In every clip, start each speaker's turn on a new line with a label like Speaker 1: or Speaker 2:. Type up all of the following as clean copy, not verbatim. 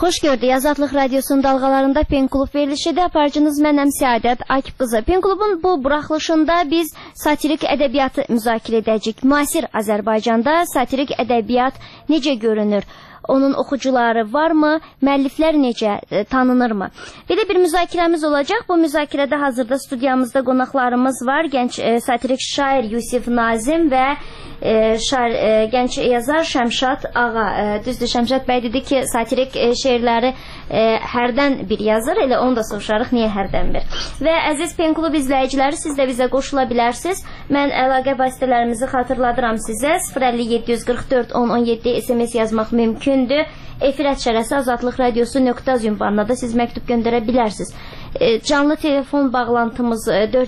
Speaker 1: Xoş gördük. Azadlıq Radiosunun dalğalarında Pen Klub verilişidir. Aparıcınız mənəm Səadət Akif qızı. Pen Klubun bu buraxılışında biz satirik ədəbiyyatı müzakirə edəcəyik. Müasir Azərbaycanda satirik ədəbiyyat necə görünür? Onun oxucuları varmı? Müəlliflər necə tanınırmı? Belə bir müzakirəmiz olacaq. Bu müzakirədə hazırda studiyamızda qonaqlarımız var. Gənc satirik şair Yusif Nazim və gənc yazar Şəmşad Ağa. Düzdür, Şəmşad bəy dedi ki, satirik şeirləri hərdən bir yazır. Elə onu da soruşarıq, niyə hərdən bir? Və əziz Pen Klub izləyiciləri, siz də bizə qoşula bilərsiniz. Mən əlaqə vasitələrimizi xatırladıram sizə. 050-744 1017 SMS yazmaq mümkün. Efir ətşərəsi Azadlıq Radiosu.az ünvanına da siz məktub göndərə bilərsiniz. Canlı telefon bağlantımız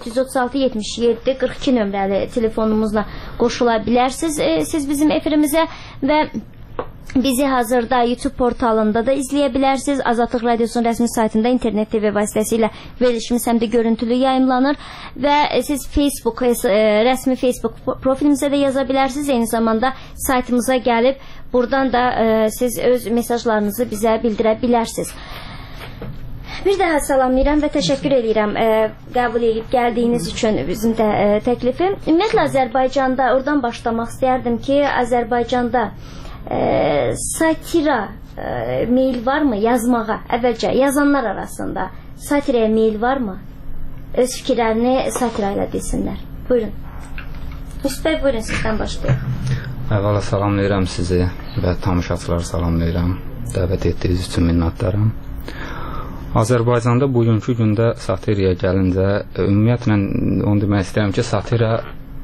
Speaker 1: 436-77-42 nömrəli telefonumuzla qoşula bilərsiniz. Siz bizim efirimizə və bizi hazırda YouTube portalında da izləyə bilərsiniz. Azadlıq Radiosunun rəsmi saytında internet TV vasitəsilə verilişimiz həm də görüntülü yayımlanır və siz Facebook, rəsmi Facebook profilimizə də yaza bilərsiniz. Eyni zamanda saytımıza gəlib buradan da siz öz mesajlarınızı bizə bildirə bilərsiniz. Bir daha salamlayıram və təşəkkür edirəm qəbul edib gəldiyiniz üçün bizim də təklifi. Ümumiyyətlə Azərbaycanda, oradan başlamaq istəyərdim ki, Azərbaycanda satira meyil varmı yazmağa? Əvvəlcə yazanlar arasında satiraya meyil varmı? Öz fikirlərini satira ilə desinlər. Buyurun. Yusuf bəy, buyurun, sizdən başlayaq.
Speaker 2: Əvvəla salamlayıram sizi və tamaşaçıları salamlayıram. Dəvət etdiyiniz üçün minnətdaram. Azərbaycanda bugünkü gündə satiraya gəlincə, ümumiyyətlə onu demək istəyirəm ki, satira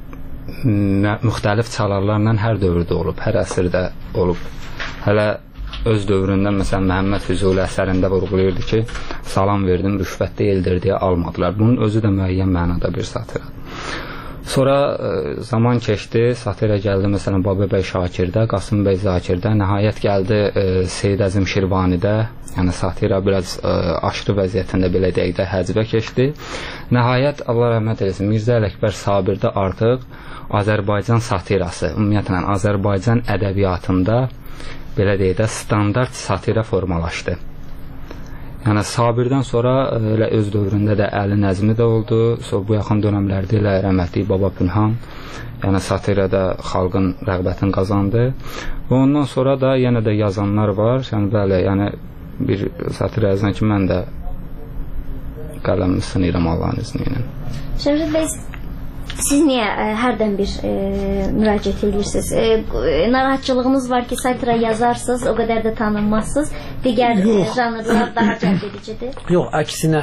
Speaker 2: müxtəlif çalarlarla hər dövrdə olub, hər əsrdə olub. Hələ öz dövründən, məsələn, Məhəmməd Füzuli əsərində vurğulayırdı ki, salam verdim, rüşvət deyildir deyə almadılar. Bunun özü də müəyyən mənada bir satiradır. Sonra zaman keçdi, satira gəldi, məsələn, Babəbəy Şakirdə, Qasım bəy Zakirdə, nəhayət gəldi Seyid Əzim Şirvanidə, yəni satira biraz aşırı vəziyyətində, belə deyək də, həcbə keçdi. Nəhayət, Allah rəhmət eləsin, Mirzə Ələkbər Sabirdə artıq Azərbaycan satirası, ümumiyyətlə Azərbaycan ədəbiyyatında, belə deyək də, standart satira formalaşdı. Yəni Sabirdən sonra elə öz dövründə də Əli Nəzmi də oldu. Sonra bu yaxın dönəmlərdə elə rəhmətli Baba Pünhan, yəni satirada xalqın rəğbətini qazandı. Və ondan sonra da yenə də yazanlar var. Yəni bəli, yəni bir satira yazan ki, mən də qələmimi sınıyıram Allahın izni ilə.
Speaker 1: Şəmşad bəy, siz niyə hərdən bir müraciət edirsiniz? Narahatçılığınız var ki, satira yazarsınız, o qədər də tanınmazsınız. Digər janrlar daha cəlb edicidir.
Speaker 3: Yox, əksinə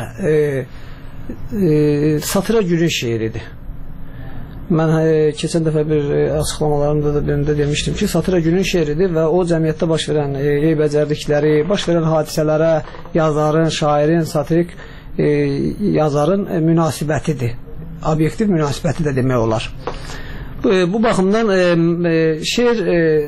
Speaker 3: satira günün şeiridir. Mən keçən dəfə bir açıqlamalarımda da birində demişdim ki, satira günün şeiridir və o cəmiyyətdə baş verən eybəcərlikləri, baş verən hadisələrə yazarın, şairin, satirik yazarın münasibətidir. Obyektiv münasibəti də demək olar. Bu baxımdan şeir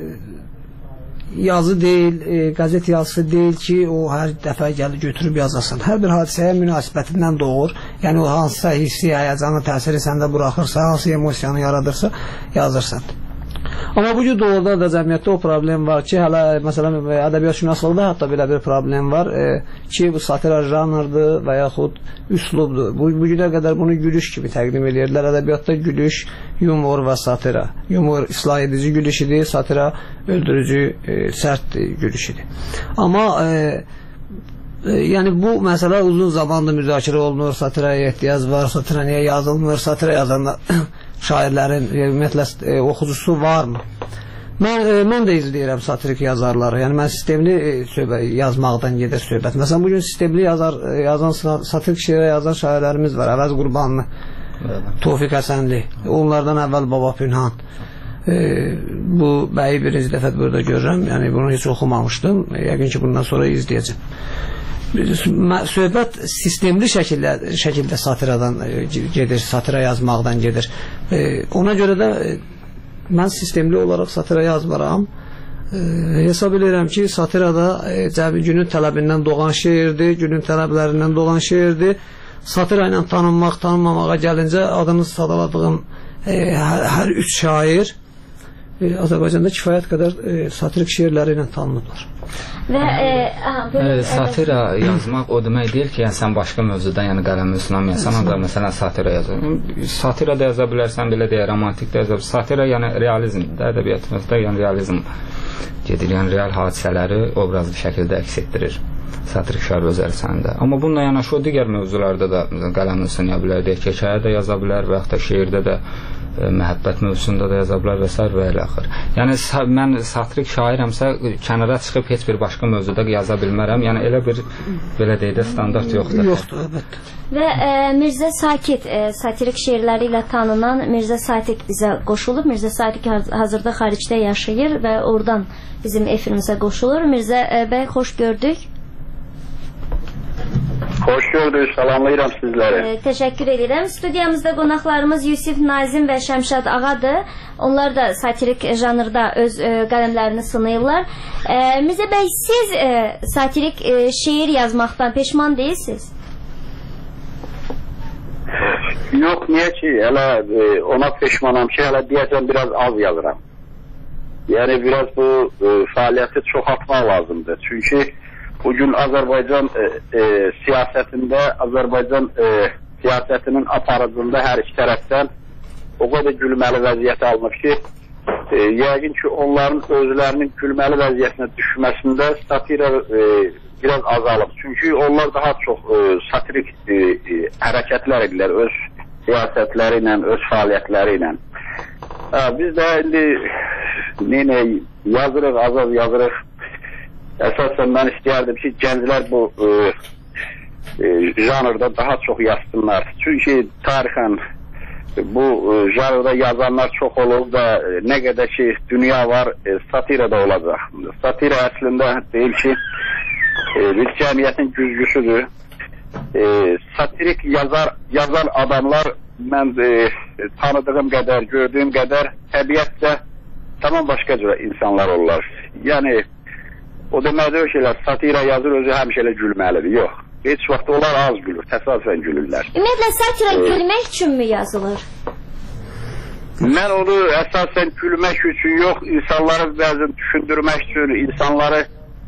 Speaker 3: yazı deyil, qəzet yazısı deyil ki, o hər dəfə gəlir götürüb yazasın. Hər bir hadisəyə münasibətindən doğur. Yəni o hansısa hissi, həyəcanı, təsiri səndə buraxırsa, hansı emosiyanı yaradırsa, yazırsan. Amma bu gün doğruda da cəmiyyətdə o problem var ki, hələ məsələn ədəbiyyat şünaslıqda hətta belə bir problem var ki, bu satira janrdır və yaxud üslubdur. Bu günə qədər bunu gülüş kimi təqdim edirlər. Ədəbiyyatda gülüş, yumor və satira. Yumor islah edici gülüş idi, satira öldürücü, sərt gülüş idi. Amma yəni bu məsələ uzun zamandır müzakirə olunur, satiraya ehtiyac var, satira niyə yazılmır, satira yazanlar şairlərin ümumiyyətlə oxucusu varmı? Mən də izləyirəm satirik yazarları. Yəni mən sistemli yazmaqdan gedir söhbət. Məsələn, bugün sistemli yazan satirik şeirə yazan şairlərimiz var. Əvəz Qurbanlı, Tofiq Həsənli, onlardan əvvəl Baba Pünhan. Bu bəyi birinci dəfə burada görürəm. Yəni bunu heç oxumamışdım. Yəqin ki, bundan sonra izləyəcəm. Söhbət sistemli şəkildə satiradan gedir, satira yazmaqdan gedir. Ona görə də mən sistemli olaraq satira yazmaram. Hesab edirəm ki, satirada günün tələbindən doğan şeirdir, günün tələblərindən doğan şeirdir. Satira ilə tanınmaq, tanınmamağa gəlincə adını sadaladığım hər üç şair Azərbaycanda kifayət qədər satirik şeirləri ilə tanınırlar.
Speaker 1: Və
Speaker 2: satira yazmaq o demək deyil ki, yəni sən başqa mövzuda, yəni qələmi sınamayasan, ancaq məsələn satira yazırsan. Satira da yaza bilərsən, belə deyə romantik də yaza bilərsən. Satira yəni realizmdir, ədəbiyyatımızda yəni realizm gedir, yəni real hadisələri obrazlı şəkildə əks etdirir. Satirik şəir öz ərsəndə. Amma bununla yanaşı o digər mövzularda da qələmi sınaya bilər, deyək, hekayə də yaza bilər və yaxud da şeirdə də məhəbbət mövzusunda da yaza bilər və s. və ilə axır. Yəni mən satirik şairəmsə kənara çıxıb heç bir başqa mövzuda yaza bilmərəm. Yəni elə bir belə deyək də standart yoxdur.
Speaker 3: Yoxdur, əlbəttə.
Speaker 1: Və Mirzə Sakit satirik şeirləri ilə tanınan Mirzə Sakit bizə qoşulub. Mirzə Sakit hazırda xaricdə yaşayır və oradan bizim efirimizə qoşulur. Mirzə bəy, xoş gördük.
Speaker 4: Hoş gördük, salamlayıram sizləri.
Speaker 1: Təşəkkür edirəm. Studiyamızda qonaqlarımız Yusif Nazim və Şəmşad Ağadır. Onlar da satirik janrda öz qələmlərini sınayırlar. Mirzə bəy, siz satirik şeir yazmaqdan peşman deyilsiniz?
Speaker 4: Yox, niyə ki, hələ ona peşmanam ki, hələ deyəcəm biraz az yazıram. Yəni biraz bu fəaliyyəti çoxaltmaq lazımdır. Çünki bugün Azərbaycan siyasətində, Azərbaycan siyasətinin aparıcında hər iki tərəfdən o qədər gülməli vəziyyət alınıb ki, yəqin ki, onların özlərinin gülməli vəziyyətinə düşməsində satira biraz azalıb. Çünki onlar daha çox satirik hərəkətlər edirlər öz siyasətləri ilə, öz fəaliyyətləri ilə. Biz də indi yazırıq, azaz yazırıq. Əsasən mən istəyərdim ki, gənclər bu janrda daha çox yazsınlar. Çünki tarixən bu janrda yazanlar çox olur və nə qədər ki, dünya var, satira da olacaq. Satira əslində deyil ki, bir cəmiyyətin güzgüsüdür. Satirik yazan adamlar mən tanıdığım qədər, gördüyüm qədər təbiətdə tamam başqa cürə insanlar olurlar. Yəni, o deməkdir ki, satira yazır, özü həmişə elə gülməlidir. Yox, heç vaxt onlar az gülür, təsadüfən gülürlər.
Speaker 1: Ümumiyyətlə, satira gülmək üçünmü yazılır?
Speaker 4: Mən onu əsasən gülmək üçün yox, insanları bəzən düşündürmək üçün, insanları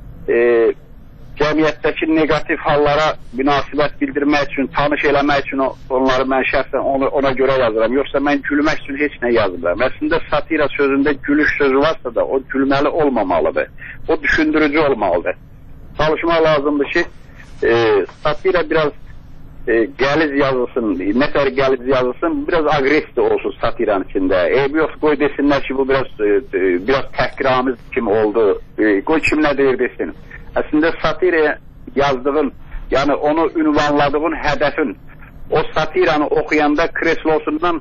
Speaker 4: cəmiyyətdəki negativ hallara münasibət bildirmək üçün, tanış eləmək üçün onları mən şəxsən ona görə yazıram. Yoxsa mən gülmək üçün heç nə yazmıram. Əslində satira sözündə gülüş sözü varsa da o gülməli olmamalıdır. O düşündürücü olmalıdır. Çalışmaq lazımdır ki, satira biraz gəliz yazılsın, nətər gəliz yazılsın, biraz agresiv olsun satiranın içində. Yox, qoy desinlər ki, bu biraz təhqiramiz kimi oldu. Qoy kim nə deyir desin. Əslində satira yazdığın, yəni onu ünvanladığın hədəfin, o satiranı oxuyanda kreslosundan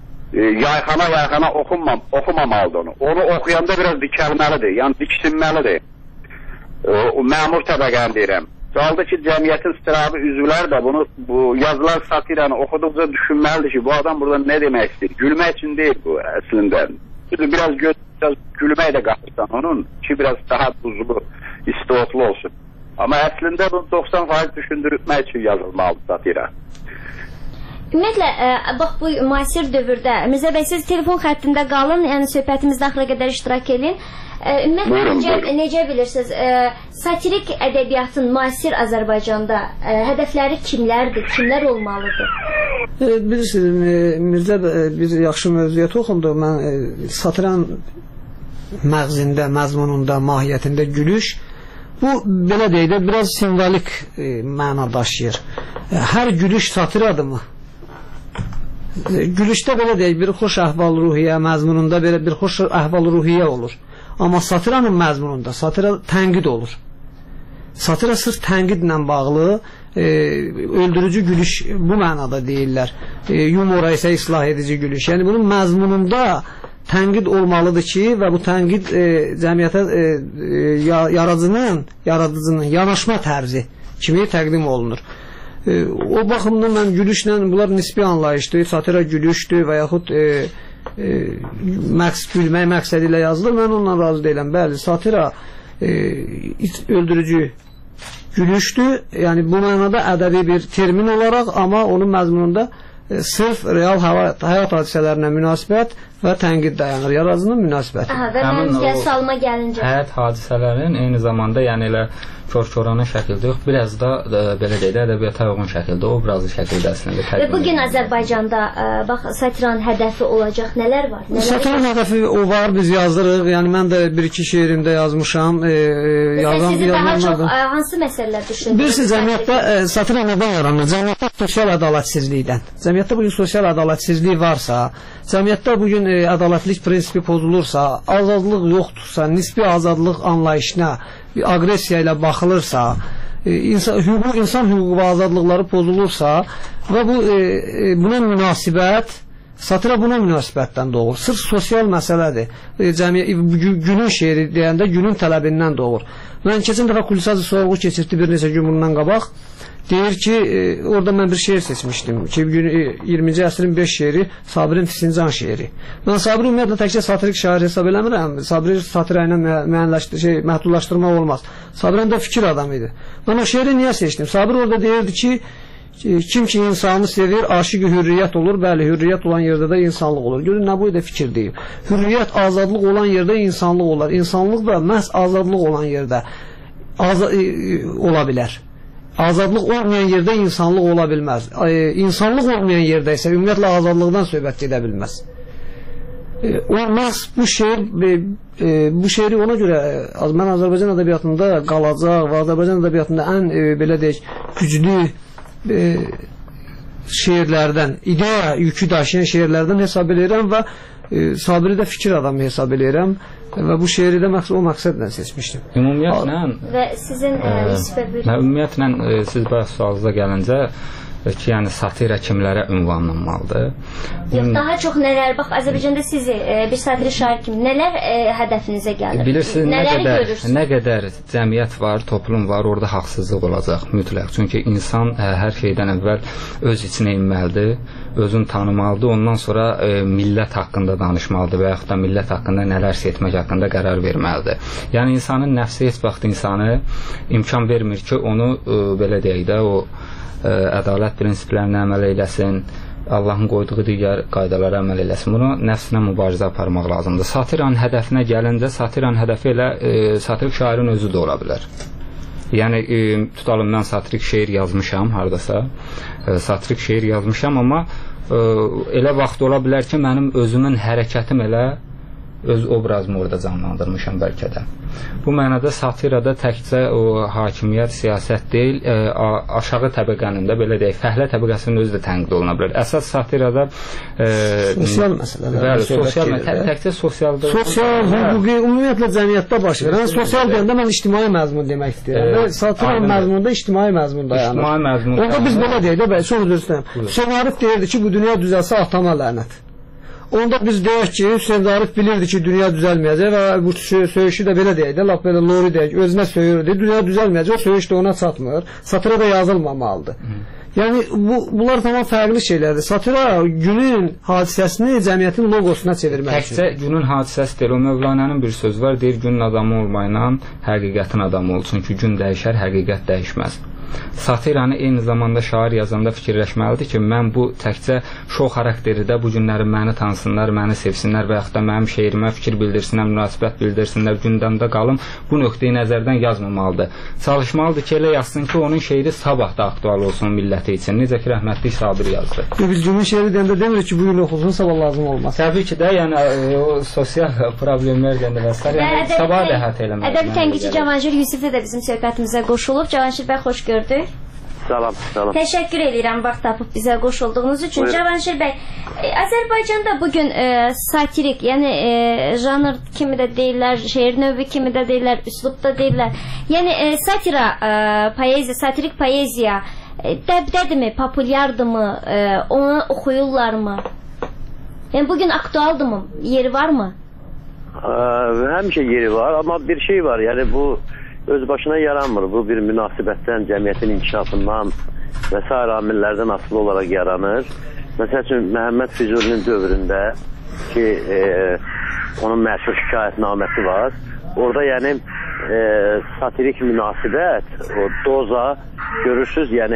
Speaker 4: yayxana oxumamalıdır onu. Onu oxuyanda biraz dikəlməlidir, yəni diksinməlidir. Məmur təbəqəni deyirəm. Qaldı ki, cəmiyyətin istirabı üzvlər də bu yazılan satiranı oxuduqca düşünməlidir ki, bu adam burada nə demək istəyir? Gülmək üçün deyil bu əslində. Biraz gülmək də qatırsan onun ki, biraz daha buzlu, istiotlu olsun. Amma əslində bunu 90% düşündürmək üçün yazılmalıdır satira.
Speaker 1: Ümumiyyətlə, bax bu müasir dövrdə, Mirzə bəy, siz telefon xəttində qalın, yəni söhbətimizdə axıra qədər iştirak edin. Ümumiyyətlə, necə bilirsiniz, satirik ədəbiyyatın müasir Azərbaycanda hədəfləri kimlərdir, kimlər olmalıdır?
Speaker 3: Bilirsiniz, Mirzə bir yaxşı mövzuya toxundu. Mən satiran məğzində, məzmununda, mahiyyətində gülüş, bu, belə deyək də, biraz simvolik məna daşıyır. Hər gülüş satiradırmı? Gülüşdə belə deyək, bir xoş əhval-ruhiyyə məzmununda belə bir xoş əhval-ruhiyyə olur. Amma satiranın məzmununda satira tənqid olur. Satira sırf tənqidlə bağlı, öldürücü gülüş bu mənada deyirlər. Yumora isə islah edici gülüş. Yəni bunun məzmununda tənqid olmalıdır ki, və bu tənqid cəmiyyətə yaradıcının yanaşma tərzi kimi təqdim olunur. O baxımdan mən gülüşlə, bunlar nisbi anlayışdır, satira gülüşdür və yaxud gülmək məqsədi ilə yazılır, mən ondan razı deyiləm. Bəli, satira öldürücü gülüşdür, yəni bu mənada ədəbi bir termin olaraq, amma onun məzmununda sırf real həyat hadisələrinə münasibət və tənqid dayanır. Yaradıcının münasibəti.
Speaker 1: Və mən salma gəlincə.
Speaker 2: Həyat hadisələrin eyni zamanda, yəni elə kör-körənə şəkildə yox, biraz da belə deyək də ədəbiyyata uyğun şəkildə, obrazlı şəkildə əslində təqdim edilir.
Speaker 1: Bugün Azərbaycanda bax satiranın hədəfi olacaq nələr var?
Speaker 3: Satiranın hədəfi o var, biz yazırıq. Yəni mən də bir-iki şeirimdə yazmışam.
Speaker 1: Sizi daha çox hansı məsələlər düşünürsünüz?
Speaker 3: Bilirsiniz, cəmiyyətdə satira nədən yaranır? Cəmiyyətdə sosial ədalətsizlikdən. Cəmiyyətdə bugün sosial ədalətsizlik varsa, cəmiyyətdə bugün ədalətlik prinsipi pozulursa, azadlıq yoxdursa, nisbi azadlıq anlayışına, agresiya ilə baxılırsa, insan hüququ və azadlıqları pozulursa və buna münasibət, satira buna münasibətdən doğur. Sırf sosial məsələdir. Günün şeiri deyəndə günün tələbindən doğur. Mən keçən dəfə Kulisazı sorğu keçirdi bir neçə gün bundan qabaq. Deyir ki, orada mən bir şeir seçmişdim ki, 20-ci əsrin 5 şeiri Sabirin Fisincan şeiri. Mən Sabiri ümumiyyətlə təkcə satirik şair hesab eləmirəm. Sabiri satira ilə məhdudlaşdırmaq olmaz. Sabir həm də fikir adamı idi. Mən o şeiri niyə seçdim? Sabir orada deyirdi ki, kim ki insanı sevir, aşıqı hürriyyət olur. Bəli, hürriyyət olan yerdə də insanlıq olur. Görün, nə boyda fikir deyib. Hürriyyət, azadlıq olan yerdə insanlıq olar. İnsanlıq da məhz azadlıq olan yerdə ola bilər. Azadlıq olmayan yerdə insanlıq ola bilməz. İnsanlıq olmayan yerdə isə ümumiyyətlə azadlıqdan söhbət edə bilməz. Olmaz bu şeiri ona görə mən Azərbaycan ədəbiyyatında qalacaq və Azərbaycan ədəbiyyatında ən belə deyək güclü şeirlərdən, ideya yükü daşıyan şeirlərdən hesab edirəm və Sabiri də fikir adamı hesab edirəm və bu şeiri də o məqsədlə seçmişdim.
Speaker 1: Və sizin
Speaker 2: ümumiyyətlə siz bayaq sualınıza gəlincə ki, yəni satira kimlərə ünvanlanmalıdır?
Speaker 1: Yox, daha çox nələr, bax Azərbaycanda sizi bir satiri şair kimi nələr hədəfinizə gəlir?
Speaker 2: Bilirsiniz, nə qədər cəmiyyət var, toplum var, orada haqsızlıq olacaq mütləq. Çünki insan hər şeydən əvvəl öz içinə inməlidir, özünü tanımalıdır, ondan sonra millət haqqında danışmalıdır və yaxud da millət haqqında nələr etmək haqqında qərar verməlidir. Yəni insanın nəfsi heç vaxt insanı imkan vermir ki, onu belə deyək də o ədalət prinsiplərinə əməl eləsin, Allahın qoyduğu digər qaydalara əməl eləsin. Bunu nəfsinə mübarizə aparmaq lazımdır. Satiranın hədəfinə gəlincə, satiranın hədəfi elə satirik şairin özü də ola bilər. Yəni, tutalım, mən satirik şeir yazmışam haradasa, satirik şeir yazmışam, amma elə vaxt ola bilər ki, mənim özümün hərəkətim elə öz obrazımı orada canlandırmışam bəlkə də. Bu mənada satirada təkcə o hakimiyyət, siyasət deyil, aşağı təbəqənin də belə deyək, fəhlə təbəqəsinin özü də tənqid oluna bilər. Əsas satirada
Speaker 3: sosial məsələlər,
Speaker 2: təkcə sosialda,
Speaker 3: sosial, hüquqi, ümumiyyətlə cəmiyyətdə baş verən, sosial deyəndə mən ictimai məzmun demək istəyirəm. Satiranın məzmunda ictimai məzmun dayanır. Onda biz belə deyək də, çox üzr istəyirəm. Hüseyn Arif deyirdi ki, bu dünya düzəlsə atama lənət. Onda biz deyək ki, Hüseyn Arif bilirdi ki, dünya düzəlməyəcək və bu söyüşü də belə deyək də, laf belə lori deyək, özünə söyürdü, dünya düzəlməyəcək, o söyüş də ona çatmır, satira da yazılmamalıdır. Yəni, bunlar tamam fərqli şeylərdir. Satira günün hadisəsini cəmiyyətin loqosuna çevirmək üçün.
Speaker 2: Təkcə günün hadisəsi deyil, o Mövlanənin bir söz var, deyir, günün adamı olmayla həqiqətin adamı ol, çünki gün dəyişər, həqiqət dəyişməz. Satiranı eyni zamanda şair yazanda fikirləşməlidir ki, mən bu təkcə şou xarakteridə bu günləri məni tanısınlar, məni sevsinlər və yaxud da mənim şeirimə fikir bildirsinlər, münasibət bildirsinlər, gündəmdə qalım, bu nöqteyi nəzərdən yazmamalıdır. Çalışmalıdır ki, elə yazsın ki, onun şeiri sabah da aktual olsun milləti üçün. Necə ki, rəhmətli Sabir yazdı.
Speaker 3: Biz günün şeiri deyəndə demirik ki, bugün oxusun, sabah lazım olmaz.
Speaker 2: Təbii ki də, yəni o sosial problemlər deyəndə və s. Yəni sabah da əhatə eləməlidir.
Speaker 1: Ədəbi tənqidçi Cavanşir Yusif də bizim söhbətimizə qoşulub. Cavanşir bəy, xoş gördük.
Speaker 4: Salam, salam.
Speaker 1: Təşəkkür edirəm vaxt tapıb bizə qoşulduğunuz üçün. Cavanşir bəy, Azərbaycanda bugün satirik, yəni janr kimi də deyirlər, şeir növü kimi də deyirlər, üslub da deyirlər. Yəni satira, poeziya, satirik poeziya dəbdədirmi, populyardırmı, onu oxuyurlarmı? Yəni bugün aktualdırmı, yeri varmı?
Speaker 5: Həmişə yeri var, amma bir şey var, yəni bu öz başına yaranmır. Bu bir münasibətdən, cəmiyyətin inkişafından və s. amillərdən asılı olaraq yaranır. Məsəl üçün, Məhəmməd Füzulinin dövründə ki, onun məşhur şikayətnaməsi var. Orada yəni satirik münasibət, o doza görürsünüz, yəni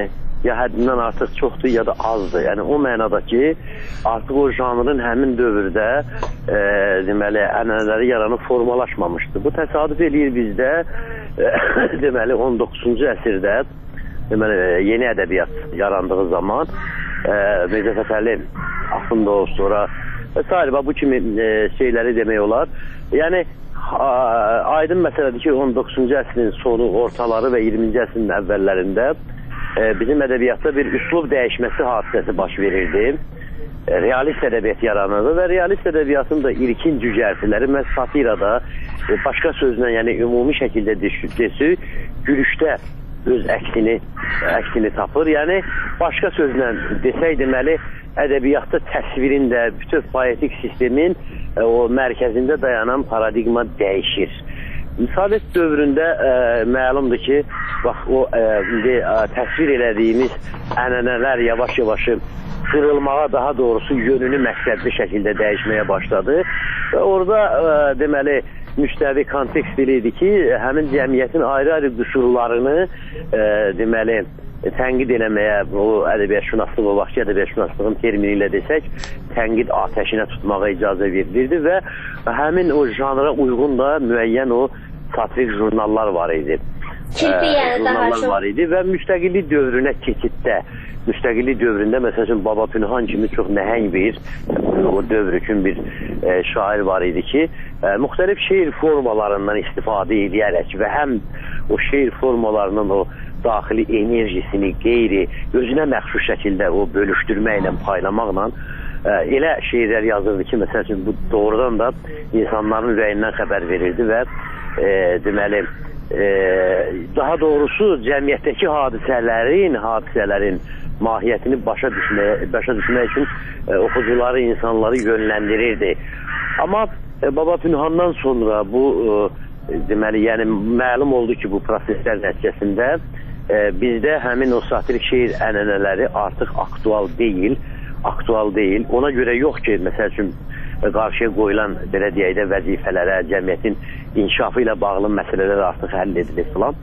Speaker 5: ya həddindən artıq çoxdur, ya da azdır. Yəni o mənada ki, artıq o janrın həmin dövrdə deməli, ənənələri yaranıb formalaşmamışdı. Bu təsadüf eləyir bizdə deməli 19-cu əsrdə deməli, yeni ədəbiyyat yarandığı zaman Mirzə Fətəli, Axundov, sonra və bu kimi şeyləri demək olar. Yəni aydın məsələdir ki, 19-cu əsrin sonu, ortaları və 20-ci əsrin əvvəllərində bizim ədəbiyyatda bir üslub dəyişməsi hadisəsi baş verirdi. Realist ədəbiyyat yaranırdı və realist ədəbiyyatın da ilkin cücərtiləri məhz satirada, başqa sözlə, yəni ümumi şəkildə desək, gülüşdə öz əksini tapır. Yəni başqa sözlə desək, deməli, ədəbiyyatda təsvirin də, bütün poetik sistemin o mərkəzində dayanan paradigma dəyişir. Sovet dövründə məlumdur ki, bax, o təsvir elədiyimiz ənənələr yavaş-yavaş qırılmağa, daha doğrusu yönünü məqsədli şəkildə dəyişməyə başladı. Və orada deməli, müstəvi kontekst idi ki, həmin cəmiyyətin ayrı-ayrı qüsurlarını deməli, tənqid eləməyə, o ədəbiyyatşünaslıq, o vaxtki ədəbiyyatşünaslığın termini ilə desək, tənqid atəşinə tutmağa icazə verilirdi və həmin o janra uyğun da müəyyən o satirik jurnallar var idi. Jurnallar var idi və müstəqillik dövrünə keçiddə, müstəqillik dövründə məsələn Baba Pünhan kimi çox nəhəng bir, o dövr üçün bir şair var idi ki, müxtəlif şeir formalarından istifadə edərək və həm o şeir formalarının o daxili enerjisini özünə məxsus şəkildə o bölüşdürməklə, paylamaqla elə şeirlər yazırdı ki, məsəl üçün bu doğrudan da insanların ürəyindən xəbər verirdi və deməli, daha doğrusu cəmiyyətdəki hadisələrin mahiyyətini başa düşmək üçün oxucuları, insanları yönləndirirdi. Amma Baba Pünhandan sonra bu deməli, yəni məlum oldu ki, bu proseslər nəticəsində bizdə həmin o satirik şeir ənənələri artıq aktual deyil. Ona görə yox ki, məsəl üçün qarşıya qoyulan, belə deyək də, vəzifələrə, cəmiyyətin inkişafı ilə bağlı məsələlər artıq həll edilir falan.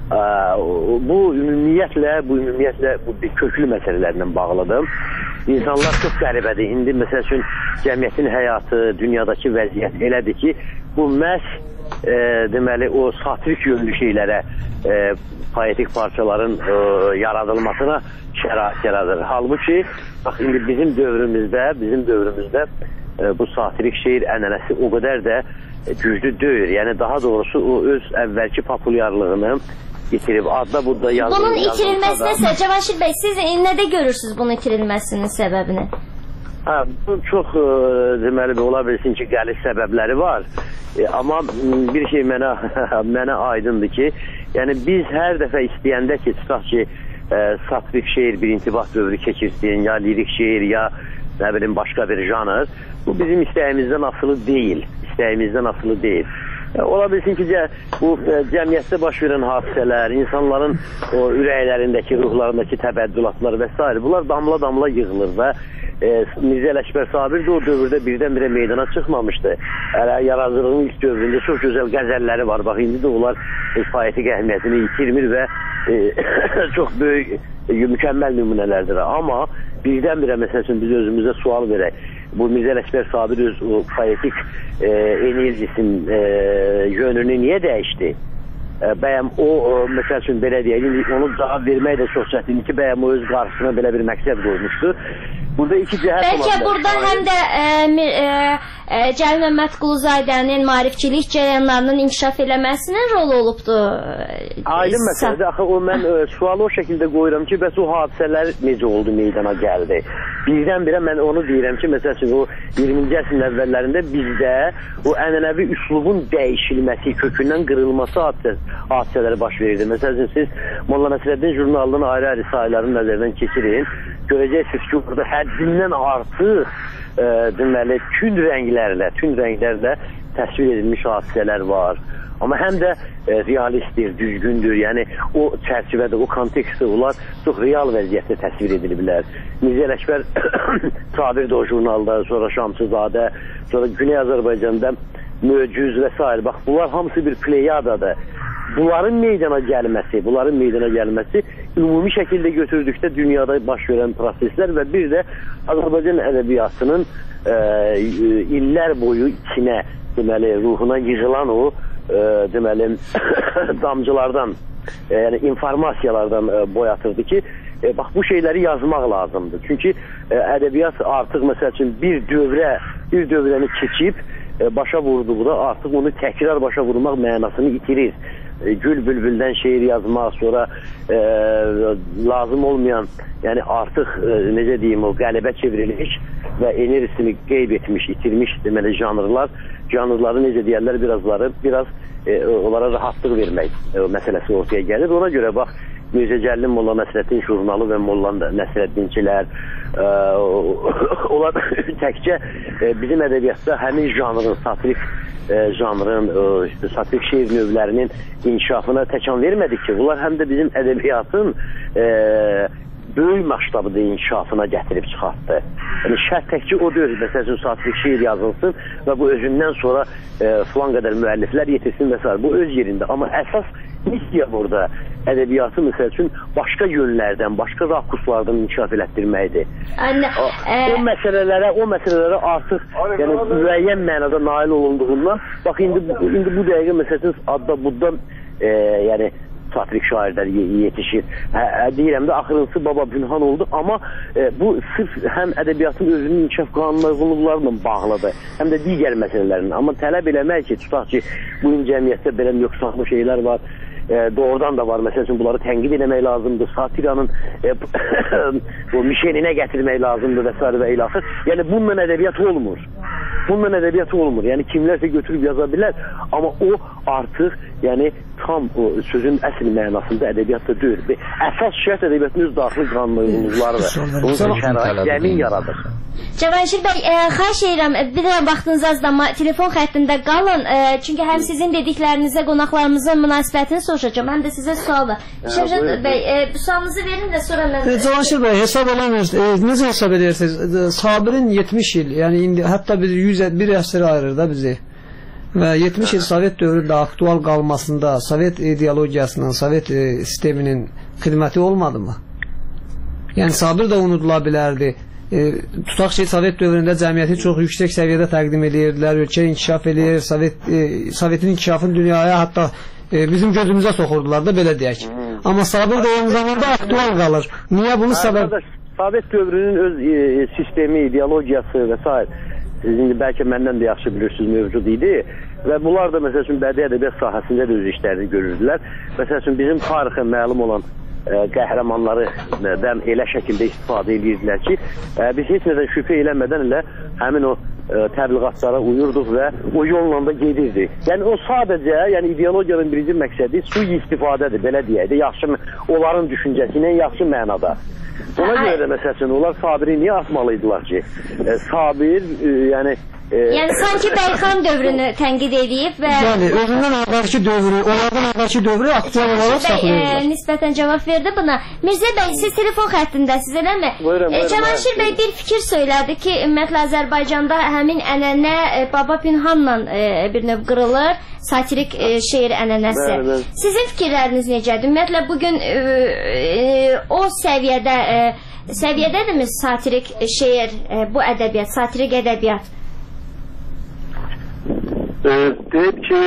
Speaker 5: Bu ümumiyyətlə bu köklü məsələlərlə bağlıdır. İnsanlar çox qəribədir. İndi məsəl üçün cəmiyyətin həyatı, dünyadakı vəziyyət elədir ki, bu məhz deməli o satirik yönlü şeylərə, poetik parçaların yaradılmasına şərait yaradır. Halbuki, bax, indi bizim dövrümüzdə bu satirik şeir ənənəsi o qədər də güclü deyil. Yəni, daha doğrusu o öz əvvəlki populyarlığını itirib, adda budda yazılır.
Speaker 1: Bunun itirilməsinə isə, Cavanşir bəy, siz nədə görürsünüz bunun itirilməsinin səbəbini?
Speaker 5: Bu çox, deməli, ola bilsin ki, qəliz səbəbləri var. Amma bir şey mənə aydındır ki, yəni biz hər dəfə istəyəndə ki, tutaq ki, satirik şeir bir intibah dövrü keçirsin, ya lirik şeir, ya nə bilim başqa bir janr, bu bizim istəyimizdən asılı deyil. Ola bilsin ki, bu cəmiyyətdə baş verən hadisələr, insanların o ürəklərindəki, ruhlarındakı təbəddülatlar və s. bunlar damla-damla yığılır və Mirzə Ələkbər Sabir də o dövrdə birdən-birə meydana çıxmamışdı. Yaradıcılığın ilk dövründə çox gözəl qəzəlləri var. Bax, indi də onlar poetik əhəmiyyətini itirmir və çox böyük, mükəmməl nümunələrdir. Amma birdən-birə, məsəl üçün, biz özümüzə sual verək. Bu Mirzə Ələkbər Sabir öz poetik enerjisinin yönünü niyə dəyişdi? Bəyəm o, məsəl üçün, belə deyək, onu cavab vermək də çox çətindir ki, bəyəm o öz qarşısına belə bir məqsəd qoymuşdu. Burada iki cəhət olabilir.
Speaker 1: Bəlkə burada həm də Cəlil Məmmədquluzadənin maarifçilik cərəyanlarının inkişaf eləməsinin rolu olubdur.
Speaker 5: Aydın məsələdir. Axı mən sualı o şəkildə qoyuram ki, bəs o hadisələr necə oldu, meydana gəldi? Birdən-birə mən onu deyirəm ki, məsəl üçün, o 20-ci əsrin əvvəllərində bizdə o ənənəvi üslubun dəyişilməsi, kökündən qırılması hadisələri baş verirdi. Məsəl üçün, siz Molla Nəsrəddin jurnalının ayrı-ayrı sayılarını nəzərdən keçirin. Görəcəksiniz ki, burada həddindən artıq deməli, tünd rənglərlə təsvir edilmiş hadisələr var. Amma həm də realistdir, düzgündür. Yəni, o çərçivədə, o kontekstdə onlar çox real vəziyyətdə təsvir ediliblər. Mirzə Ələkbər Sabir də o jurnalda, sonra Şamsızadə, sonra Güney Azərbaycanda Möcüz və s. Bax, bunlar hamısı bir pleyadadır. bunların meydana gəlməsi ümumi şəkildə götürdükdə dünyada baş verən proseslər və bir də Azərbaycan ədəbiyyatının illər boyu içinə, deməli, ruhuna yığılan o, deməli, damcılardan, yəni informasiyalardan boyatırdı ki, bax, bu şeyləri yazmaq lazımdır. Çünki ədəbiyyat artıq, məsəl üçün, bir dövrəni keçib, başa vurduğunda artıq onu təkrar başa vurmaq mənasını itirir. Gül bülbüldən şeir yazmaq, sonra lazım olmayan, yəni artıq, necə deyim, o qəlibə çevrilmiş və enerjisini qeyb etmiş, itirmiş, deməli, janrları necə deyərlər, biraz onlara rahatlıq vermək məsələsi ortaya gəlir. Ona görə, bax, Mirzə Cəlil Molla Nəsrəddin jurnalı və Molla Nəsrəddinçilər, onlar təkcə bizim ədəbiyyatda həmin janrın, satirik şeir növlərinin inkişafına təkan vermədik ki, bunlar həm də bizim ədəbiyyatın böyük maştabıda inkişafına gətirib çıxartdı. Yəni, şərt təkcə o deyil, məsələn, satirik şeir yazılsın və bu özündən sonra filan qədər müəlliflər yetirsin və s. Bu öz yerində. Amma əsas missiya burada ədəbiyyatı, məsəl üçün, başqa yönlərdən, başqa rakurslardan inkişaf elətdirməkdir. O məsələlərə artıq müəyyən mənada nail olunduğundan, bax, indi bu dəqiqə, məsəl üçün, adda buddan, yəni, satirik şairlər yetişir. Deyirəm də, axırıncı Baba Pünhan oldu, amma bu sırf həm ədəbiyyatın özünün inkişaf qanunlarla bağlıdır, həm də digər məsələlərlə. Amma tələb eləmək ki, tutaq ki, bu cəmiyyətdə belə nöqsanlı şeylər var, doğrudan da var, məsəl üçün, bunları tənqid eləmək lazımdır, satiranın mişeninə gətirmək lazımdır və s. və ilaxır. Yəni, bununla ədəbiyyat olmur. Yəni, kimlərsə götürüb yaza bilər, amma o artıq, yəni, tam sözün əsl mənasında ədəbiyyatda deyil. Əsas şərt ədəbiyyatın öz daxili qanunlarıdır. Onun şərait zəmin yaradır.
Speaker 1: Cavanşir bəy, xahiş edirəm, bir də vaxtınız azdır, amma telefon xəttində qalın. Çünki həm sizin dediklərinizə qonaqlarımızın münasibətini soruşacağım, həm də sizə sual var. Şərcan bəy, sualınızı verin də sonra mən...
Speaker 3: Cavanşir bəy, hesab eləmirsiniz, necə hesab edirsiniz? Sabirin 70 il, yəni indi hətta bir əsr ayırır da bizi. Və 70 il Sovet dövründə aktual qalmasında Sovet ideologiyasının, Sovet sisteminin xidməti olmadı mı? Yəni, Sabir də unudula bilərdi. Tutaq ki, Sovet dövründə cəmiyyəti çox yüksək səviyyədə təqdim edirdilər, ölkə inkişaf edir, Sovetin inkişafını dünyaya hətta bizim gözümüzə soxurdular da, belə deyək. Amma Sabir də eyni zamanda aktual qalır. Niyə bunu səbəb?
Speaker 5: Sovet dövrünün öz sistemi, ideologiyası və s. Siz indi bəlkə məndən də yaxşı bilirsiniz, mövcud idi və bunlar da, məsəl üçün, bədii ədəbiyyat sahəsində də öz işlərini görürdülər. Məsəl üçün, bizim tarixə məlum olan qəhrəmanlardan elə şəkildə istifadə edirdilər ki, biz heç nədən şübhə eləmədən elə həmin o təbliğatlara uyurduq və o yolla da gedirdik. Yəni, o sadəcə, yəni ideologiyanın birinci məqsədi sui-istifadədir, belə deyək də, onların düşüncəsi ilə yaxşı mənada. Ona görə də, məsəl üçün, onlar Sabiri niyə atmalıydılar ki? Sabir, yəni...
Speaker 1: Yəni, sanki Bəyxan dövrünü tənqid edib və... Yəni,
Speaker 3: özündən əvvəlki dövrü, onlardan əvvəlki dövrü aktual olaraq saxlayırlar.
Speaker 1: Nisbətən cavab verdi buna. Mirzə bəy, siz telefon xəttindəsiz, eləmi? Cavanşir bəy bir fikir söylədi ki, ümumiyyətlə, Azərbaycanda həmin ənənə Baba Pünhanla bir növ qırılır, satirik şeir ənənəsi. Sizin fikirləriniz necədir? Ümumiyyətlə, bugün o səviyyədədirmi satirik şeir, bu ədəbiyyat, satirik ədəbiyyat?
Speaker 4: Deyib ki,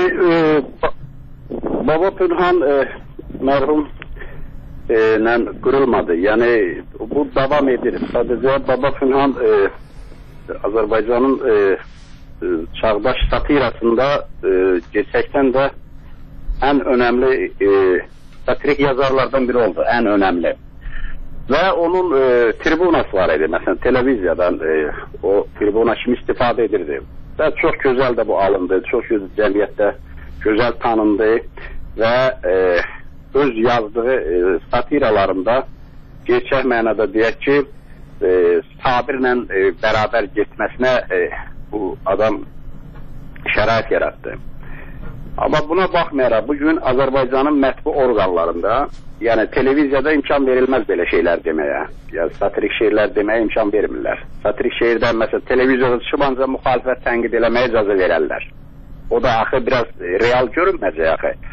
Speaker 4: Baba Pünhan mərhum qırılmadı. Yəni, bu davam edir. Sadəcə Baba Pünhan Azərbaycanın çağdaş satirasında gerçəkdən də ən önəmli satirik yazarlardan biri oldu, ən önəmli. Və onun tribunası var idi, məsələn, televiziyadan o tribuna kimi istifadə edirdi. Və çox gözəl də bu alındı, çox gözəl cəmiyyətdə gözəl tanındı və öz yazdığı satiralarında gerçək mənada deyək ki, Sabirlə bərabər getməsinə bu adam şərait yaratdı. Amma buna baxmayaraq, bugün Azərbaycanın mətbu orqanlarında, yəni televiziyada imkan verilməz belə şeylər deməyə. Yəni satirik şeirlər deməyə imkan vermirlər. Satirik şeirdən, məsələn, televiziyada çıxıb ancaq müxalifət tənqid eləməyə icazə verərlər. O da axı biraz real görünməcək axı.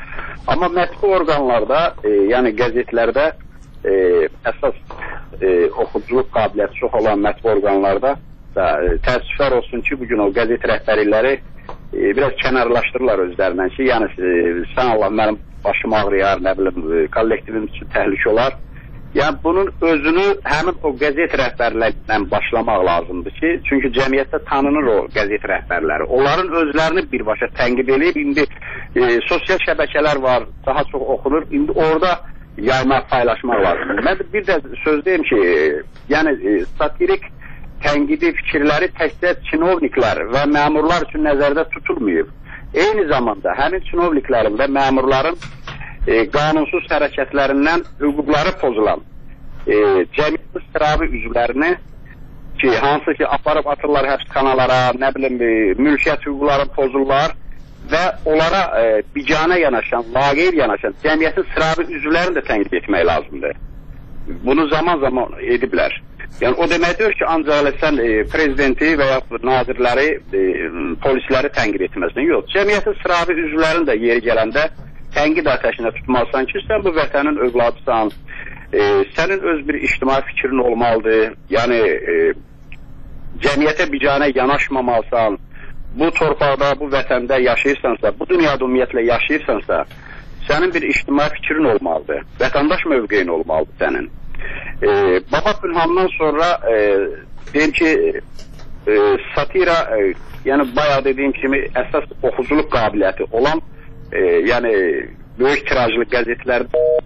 Speaker 4: Amma mətbu orqanlarda, yəni qəzetlərdə əsas oxuculuq qabiliyyəti çox olan mətbu orqanlarda təəssüflər olsun ki, bugün o qəzet rəhbərləri biraz kənarlaşdırırlar özlərindən ki, yəni sən Allah mənim başım ağrıyar, nə bilim, kollektivim üçün təhlükə olar. Yəni bunun özünü həmin o qəzet rəhbərlərindən başlamaq lazımdır ki, çünki cəmiyyətdə tanınır o qəzet rəhbərləri. Onların özlərini birbaşa tənqid edib, indi sosial şəbəkələr var, daha çox oxunur, indi orada yaymaq, paylaşmaq lazımdır. Mən bir də söz deyim ki, yəni satirik tənqidi fikirləri təkcə çinovniklər və məmurlar üçün nəzərdə tutulmayıb. Eyni zamanda həmin çinovniklərin və məmurların qanunsuz hərəkətlərindən hüquqları pozulan cəmiyyətin sıravi üzvlərini ki, hansı ki aparıb atırlar həbsxanalara, nə bilim, mülkiyyət hüquqları pozurlar və onlara biganə yanaşan, laqeyd yanaşan cəmiyyətin sıravi üzvlərini də tənqid etmək lazımdır. Bunu zaman-zaman ediblər. Yəni o deməkdir ki, ancaq sən prezidenti və ya nazirləri, polisləri tənqid etməsin. Yox, cəmiyyətin sıravi üzvlərini də yeri gələndə tənqid ateşinə tutmalısan ki, sən bu vətənin övladısan, sənin öz bir ictimai fikrin olmalıdır, yəni cəmiyyətə biganə yanaşmamalısan, bu torpaqda, bu vətəndə yaşayırsansa, bu dünyada ümumiyyətlə yaşayırsansa, sənin bir ictimai fikrin olmalıdır, vətəndaş mövqeyin olmalıdır sənin. Baba Pünhan'dan sonra deyim ki, satira, yəni bayağı dediyim kimi əsas oxuculuq qabiliyyəti olan, yəni böyük tirajlı qəzetlər.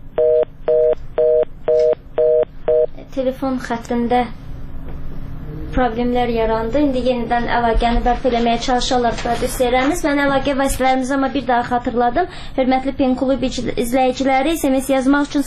Speaker 1: Telefon xəttində problemlər yarandı. İndi yenidən əlaqəni bərpa eləməyə çalışarlar prodüserlərimiz. Mən əlaqə vasitələrimizi amma bir daha xatırladım. Hörmətli Pen Klub izləyiciləri, SMS yazmaq üçün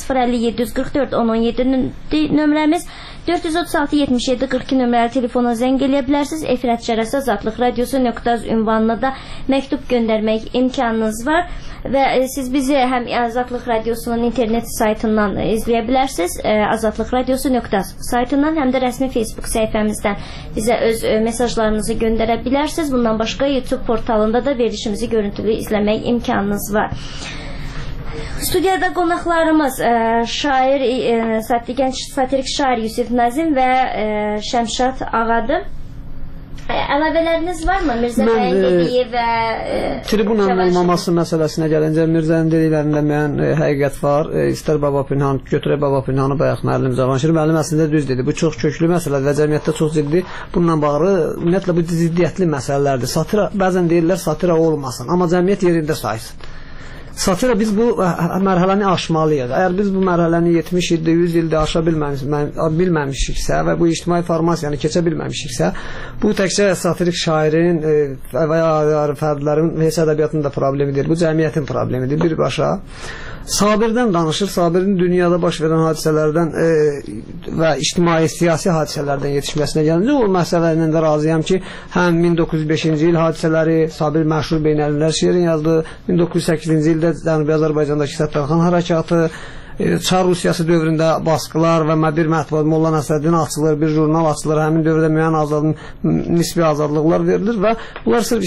Speaker 1: 050-744-1017 nömrəmiz, 436-77-42 nömrəli telefona zəng eləyə bilərsiniz. Efir ətçərəsi Azadlıq Radiosu.az ünvanına da məktub göndərmək imkanınız var və siz bizi həm Azadlıq Radiosunun internet saytından izləyə bilərsiniz, Azadlıq Radiosu.az saytından, həm də rəsmi Facebook səhifəmizdən bizə öz mesajlarınızı göndərə bilərsiniz. Bundan başqa YouTube portalında da verilişimizi görüntülü izləmək imkanınız var. Studiyada qonaqlarımız şair, gənc satirik şair Yusif Nazim və Şəmşad Ağadır. Əlavələriniz varmı Mirzə bəyin dediyi və
Speaker 3: tribunanın olmaması məsələsinə gəlincə, Mirzənin dediklərində müəyyən həqiqət var. İstər Baba Pünhan, götürək Baba Pünhanı bayaq müəllim Cavanşir müəllim əslində düz dedi. Bu çox köklü məsələdir və cəmiyyətdə çox ciddi. Bununla bağlı ümumiyyətlə bu ziddiyyətli məsələlərdir. Satira, bəzən deyirlər satira olmasın, amma cəmiyyət yerində saysın. Satira, biz bu mərhələni aşmalıyıq. Əgər biz bu mərhələni 70 ildə, 100 ildə aşa bilməmişiksə və bu ictimai formasiyanı keçə bilməmişiksə, bu təkcə satirik şairin və ya fərdlərin heç ədəbiyyatının da problemidir. Bu cəmiyyətin problemidir birbaşa. Sabirdən danışır, Sabirin dünyada baş verən hadisələrdən və ictimai siyasi hadisələrdən yetişməsinə gəlincə, o məsələ ilə də razıyam ki, həm 1905-ci il hadisələri, Sabir məşhur beynəlmiləl şeirin yazdı, 1908-ci ildə Cənubi Azərbaycandakı Səttarxan hərəkatı, Çar Rusiyası dövründə baskılar və bir mətbuat Molla Nəsrəddin açılır, bir jurnal açılır, həmin dövrdə müəyyən nisbi azadlıqlar verilir və bunlar sırf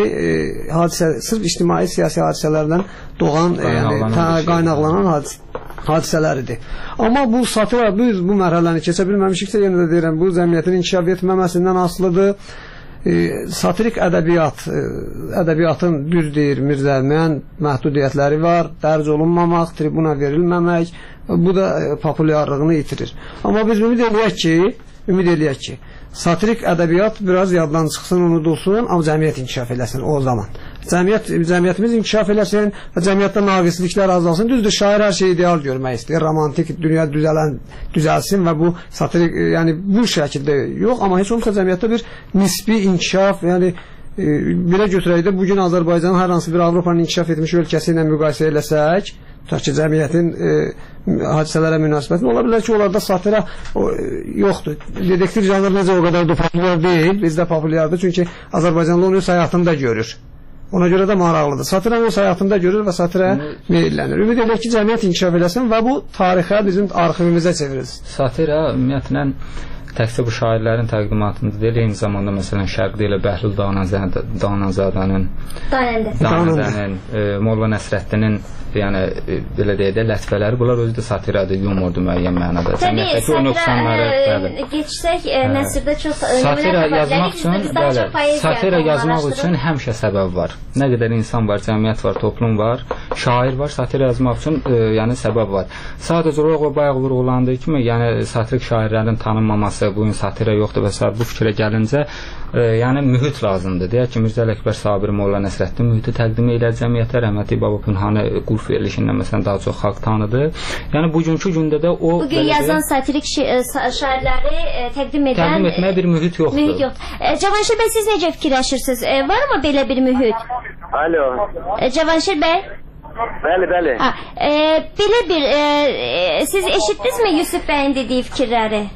Speaker 3: ictimai siyasi hadisələrdən doğan, qaynaqlanan hadisələridir. Amma bu satira, biz bu mərhələni keçə bilməmişiksə, yenə də deyirəm, bu cəmiyyətin inkişaf etməməsindən asılıdır. Satirik ədəbiyyatın düz deyir Mirzə, müəyyən məhdudiyyətləri var, dərc olunmamaq, tribuna verilməmək, bu da populyarlığını itirir. Amma biz ümid eləyək ki, satirik ədəbiyyat biraz yaddan çıxsın, unudulsun, amma cəmiyyət inkişaf eləsin o zaman. Cəmiyyətimiz inkişaf eləsin və cəmiyyətdə naqisliklər azalsın. Düzdür, şair hər şeyi ideal görmək istəyir, romantik dünya düzəlsin və bu satirik, yəni bu şəkildə yox, amma heç olmasa cəmiyyətdə bir nisbi inkişaf, yəni belə götürək də bugün Azərbaycanın hər hansı bir Avropanın inkişaf etmiş ölkəsi ilə müqayisə eləsək, tutaq ki, cəmiyyətin hadisələrə münasibətin ola bilər ki, onlarda satira yoxdur. Dedektiv janr necə o qədər də populyar deyil, bizdə populyardır, çünki Azərbaycanlı onu öz həyatında görür. Ona görə də maraqlıdır. Satira öz həyatında görür və satira meyillənir. Ümid edək ki, cəmiyyət inkişaf eləsin və bu tarixə, bizim arxivimizə çevrilsin.
Speaker 2: Satira ümumiyyətlə təkcə bu şairlərin təqdimatında deyil, eyni zamanda məsələn Şərqdə elə Bəhlul Danəzadənin, Molla Nəsrəddinin yəni belə deyək də lətifələri, bunlar özü də satiradır, yumordur müəyyən mənada.
Speaker 1: Cəmiyyətdəki o nöqsanları geçsək, nəsrdə çox
Speaker 2: satira yazmaq üçün, bəli, satira yazmaq üçün həmişə səbəb var. Nə qədər insan var, cəmiyyət var, toplum var, şair var, satira yazmaq üçün yəni səbəb var. Sadəcə olaraq o bayaq vurğulandığı kimi, yəni satirik şairlərin tanınmaması, bu gün satira yoxdur və s. bu fikrə gəlincə, yəni mühit lazımdır. Deyək ki, Mirzə Ələkbər Sabir, Molla Nəsrəddin mühiti təqdim edir cəmiyyətə, rəhmətli Baba Pünhanı qulf verilişindən məsələn daha çox xalq tanıdı. Yəni bugünkü gündə də o
Speaker 1: bugün yazan satirik şairləri təqdim
Speaker 2: etməyə bir mühit yoxdur.
Speaker 1: Mühit yoxdur. Cavanşir bəy, siz necə fikirləşirsiniz? Varmı belə bir mühit?
Speaker 5: Alo.
Speaker 1: Cavanşir bəy?
Speaker 5: Bəli, bəli.
Speaker 1: Belə bir siz eşitdinizmi Yusuf bəyin dediyi fikirləri?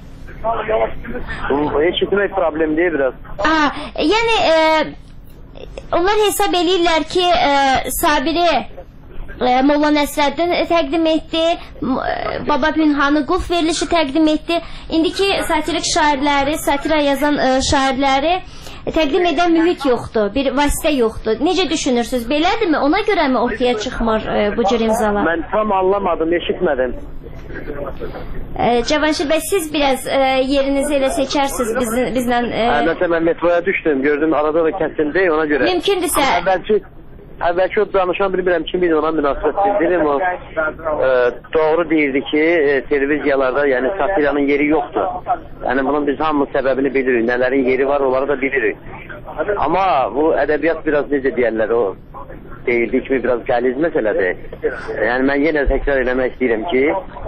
Speaker 5: Eşitmək problem deyil biraz.
Speaker 1: Yəni onlar hesab eləyirlər ki, Sabiri Molla Nəsrəddin təqdim etdi, Baba Pünhanı qulf verilişi təqdim etdi. İndiki satirik şairləri, satira yazan şairləri təqdim edən mühit yoxdur, bir vasitə yoxdur. Necə düşünürsünüz? Belədirmi? Ona görəmi ortaya çıxmır bu cür imzalar?
Speaker 5: Mən tam anlamadım, eşitmədim.
Speaker 1: Cavanşir bəy, siz biraz yerinizi elə seçərsiniz bizlə.
Speaker 5: Məsələn, mən metroya düşdüm, gördüm arada da kəsildi, ona görə.
Speaker 1: Mümkündürsə.
Speaker 5: Əvvəlki o danışan bilmirəm kim idi, ona münasibət bildirim. O doğru deyirdi ki, televiziyalarda yəni satiranın yeri yoxdur. Yəni bunun biz hamı səbəbini bilirik, nələrin yeri var, onları da bilirik. Amma bu ədəbiyyat biraz necə deyərlər, o deyildiyi kimi biraz qəliz məsələdir. Yəni mən yenə təkrar eləmək istəyirəm ki,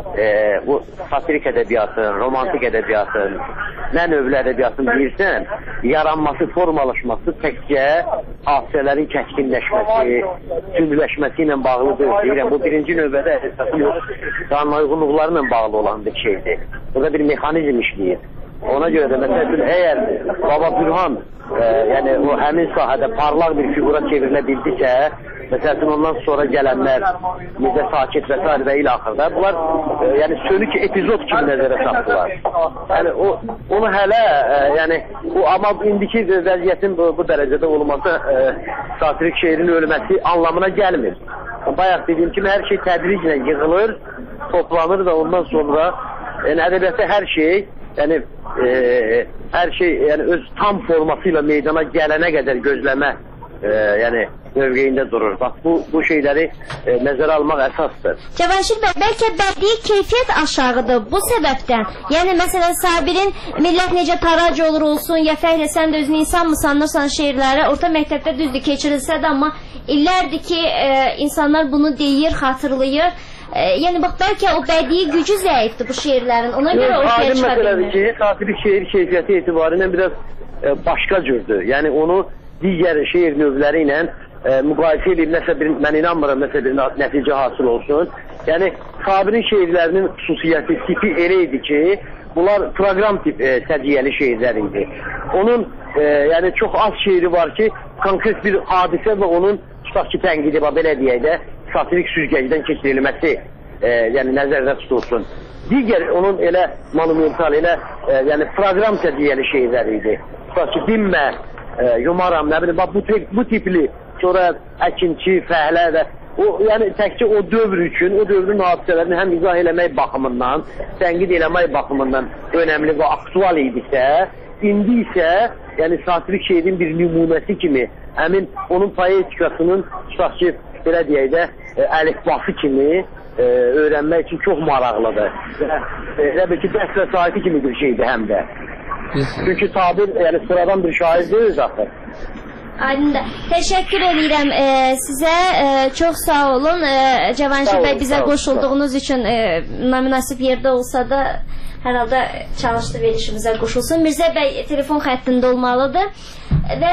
Speaker 5: bu satirik ədəbiyyatın, romantik ədəbiyyatın, nə növlü ədəbiyyatın deyirsən, yaranması, formalaşması təkcə hadisələrin kəskinləşməsi, cümləşməsi ilə bağlıdır. Deyirəm, bu birinci növbədə qanuna uyğunluqlarla bağlı olan bir şeydir. Burada bir mexanizm işləyir. Ona görə də məsələn, əgər Baba Pünhan yəni o həmin sahədə parlaq bir figura çevrilə bildisə, məsələn ondan sonra gələnlər Mirzə Sakit və s. və ilə axırda bunlar yəni sönük epizod kimi nəzərə çarpdılar. Yəni onu hələ yəni o amma indiki vəziyyətin bu dərəcədə olması satirik şeirin ölməsi anlamına gəlmir. Bayaq dediyim kimi hər şey tədriclə yığılır, toplanır və ondan sonra yəni ədəbiyyatda hər şey yəni hər şey yəni öz tam forması ilə meydana gələnə qədər gözləmə yəni mövqeyində durur. Bax bu şeyləri nəzərə almaq əsasdır.
Speaker 1: Cavanşir bəy, bəlkə bədii keyfiyyət aşağıdır bu səbəbdən. Yəni məsələn Sabirin millət necə tarac olur olsun, ya Fəhlə sən də özünü insan mı sanırsan şeirləri orta məktəbdə düzdür keçirilsə də, amma illərdir ki insanlar bunu deyir, xatırlayır. Yəni bax bəlkə o bədii gücü zəifdir bu şeirlərin. Ona görə ortaya çıxa bilmir.
Speaker 5: Ki, satirik şeir keyfiyyəti etibarilə biraz başqa cürdür. Yəni onu digər şeir növləri ilə müqayisə edib nəsə bir, mən inanmıram nəsə bir nəticə hasıl olsun. Yəni Sabirin şeirlərinin xüsusiyyəti, tipi elə idi ki, bunlar proqram tip səciyyəli şeirlər idi. Onun yəni çox az şeiri var ki, konkret bir hadisə və onun tutaq ki, tənqidi var, belə deyək də, satirik süzgəcdən keçirilməsi yəni nəzərdə tutulsun. Digər onun elə monumental, elə yəni proqram səciyyəli şeirlər idi. Tutaq ki, dinmə, yumaram, nə bilim, bu tipli, sonra Əkinçi, Fəhlə və o, yəni təkcə o dövr üçün, o dövrün hadisələrini həm izah eləmək baxımından, tənqid eləmək baxımından önəmli və aktual idisə, indi isə yəni satirik şeirin bir nümunəsi kimi, həmin onun poetikasının, tutaq ki, belə deyək də, əlifbası kimi öyrənmək üçün çox maraqlıdır. Elə bir ki, dərs vəsaiti kimi bir şeydir həm də. Çünki Sabir yəni sıradan bir şair deyil zaten.
Speaker 1: Aydındır. Təşəkkür edirəm sizə. Çox sağ olun. Cavanşir bəy bizə qoşulduğunuz üçün münasib yerdə olsa da hər halda çalışdı verilişimizə qoşulsun. Mirzə bəy telefon xəttində olmalıdır və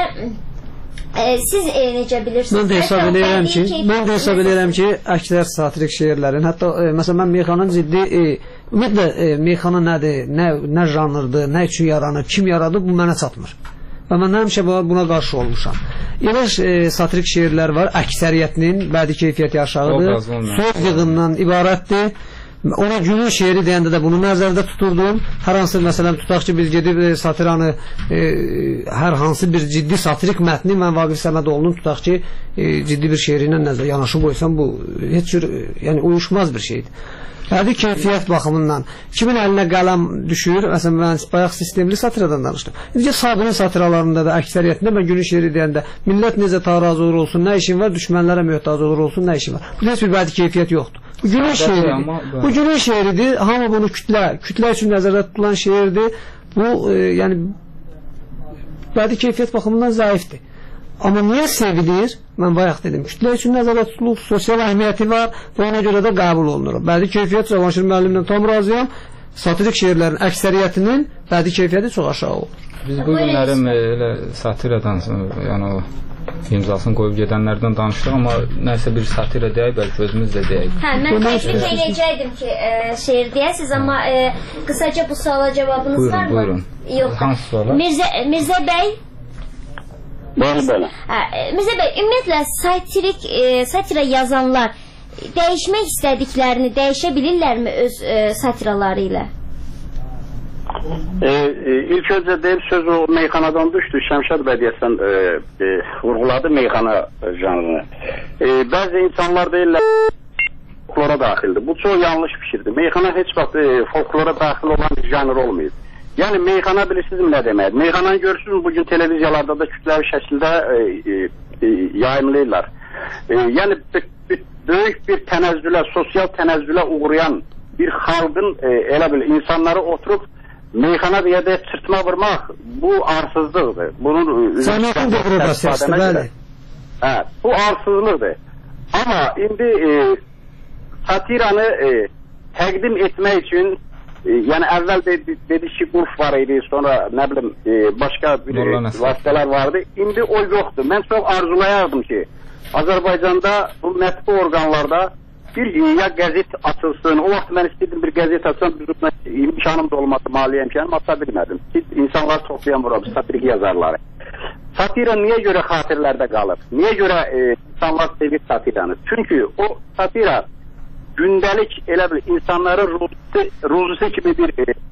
Speaker 1: siz necə bilirsiniz?
Speaker 3: Mən də hesab edirəm ki, əksər satirik şeirlərin, hətta məsələn mən Meyxanın ciddi ümumiyyətlə Meyxana nədir, nə janrdır, nə üçün yaranır, kim yaradır, bu mənə çatmır. Və mən həmişə buna qarşı olmuşam. Elə satirik şeirlər var, əksəriyyətinin bədii keyfiyyəti aşağıdır, söz yığından ibarətdir Ona günün şeiri deyəndə də bunu nəzərdə tuturdum. Hər hansı məsələn tutaq ki, biz gedib satiranı hər hansı bir ciddi satirik mətni mən Vaqif Səmədoğlu'nun tutaq ki, ciddi bir şeiri ilə yanaşı qoysam bu heç cür yəni uyuşmaz bir şeydir. Yəni keyfiyyət baxımından kimin əlinə qələm düşür, məsələn mən bayaq sistemli satiradan danışdım. İndi Sabir'in satiralarında da əksəriyyətində mən günün şeiri deyəndə millət necə taraz olur olsun, nə işin var, düşmənlərə möhtac olur olsun, nə işin var. Bu heç bir bədii keyfiyyət yoxdur. Bu günün şeiridir. Bu günün şeiridir. Hamı bunu kütlə üçün nəzərdə tutulan şeirdir. Bu yəni bədii keyfiyyət baxımından zəifdir. Amma niyə sevilir? Mən bayaq dedim, kütlə üçün nəzərdə tutulub, sosial əhəmiyyəti var və ona görə də qəbul olunur. Bədii keyfiyyət Cavanşir müəllimlə tam razıyam. Satirik şeirlərin əksəriyyətinin bədii keyfiyyəti çox aşağı olur.
Speaker 2: Biz bu günlərim elə satiradan, yəni o imzasını qoyub gedənlərdən danışdıq, amma nəsə bir satira deyək, bəlkə özümüz də deyək.
Speaker 1: Hə, mən təklif edəcəkdim ki, şeir deyəsiz, amma qısaca bu suala cavabınız var mı?
Speaker 2: Buyurun.
Speaker 1: Yox.
Speaker 2: Hansı suala?
Speaker 1: Mirzə bəy, Mirzə bəy, ümumiyyətlə satira yazanlar dəyişmək istədiklərini dəyişə bilirlərmi öz satiraları ilə?
Speaker 4: İlk önce deyim, söz o meyxanadan düştü. Şəmşad bəy deyəsən vurğuladı meyxana janrını. Bəzi insanlar deyirlər folklora daxildir. Bu çox yanlış fikirdir. Meyxana heç vaxt folklora daxil olan bir janr olmayıb. Yəni meyxana bilirsiniz nə demək? Meyxananı görürsünüz bugün televiziyalarda da kütləvi şəkildə yayımlayırlar. Yəni böyük bir tənəzzülə, sosial tənəzzülə uğrayan bir xalqın elə bil insanları oturub meyxana deyə də çırtma vurmaq bu arsızlıqdır. Bunun
Speaker 3: Səmətin deqradasiyasıdır, bəli.
Speaker 4: Hə, bu arsızlıqdır. Amma indi satiranı təqdim etmək üçün yəni əvvəl dedi ki, qurf var idi, sonra nə bilim başqa bir vasitələr vardı. İndi o yoxdur. Mən çox arzulayardım ki, Azərbaycanda bu mətbu orqanlarda bir ya qəzet açılsın. O vaxt mən istəyirdim bir qəzet açsam, imkanım da olmadı, maliyyə imkanım ata bilmədim. İnsanlar toplayan vuram, satirik yazarları. Satira niyə görə xatirlərdə qalır? Niyə görə insanlar sevir satiranı? Çünki o satira gündəlik elə bil insanların ruzusu kimi bir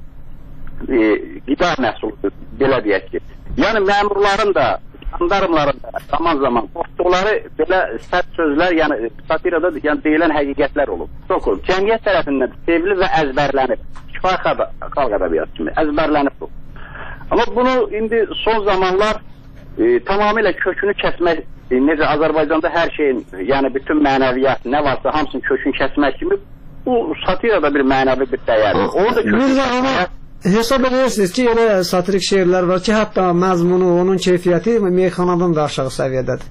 Speaker 4: qida məhsuludur, belə deyək ki. Yəni məmurların da, jandarmların da zaman qorxduqları belə sərt sözlər, yəni satirada yəni, deyilən həqiqətlər olub. Çox olub. Cəmiyyət tərəfindən sevilir və əzbərlənib. Kifayət xalq ədəbiyyatı kimi əzbərlənib bu. Amma bunu indi son zamanlar tamamilə kökünü kəsmək, necə Azərbaycanda hər şeyin, yəni bütün mənəviyyat, nə varsa hamısının kökünü kəsmək kimi bu satirada bir mənəvi bir dəyərdir. Onu da kökünü
Speaker 3: hesab edirsiniz ki, elə satirik şeirlər var ki, hətta məzmunu, onun keyfiyyəti meyxanadan da aşağı səviyyədədir.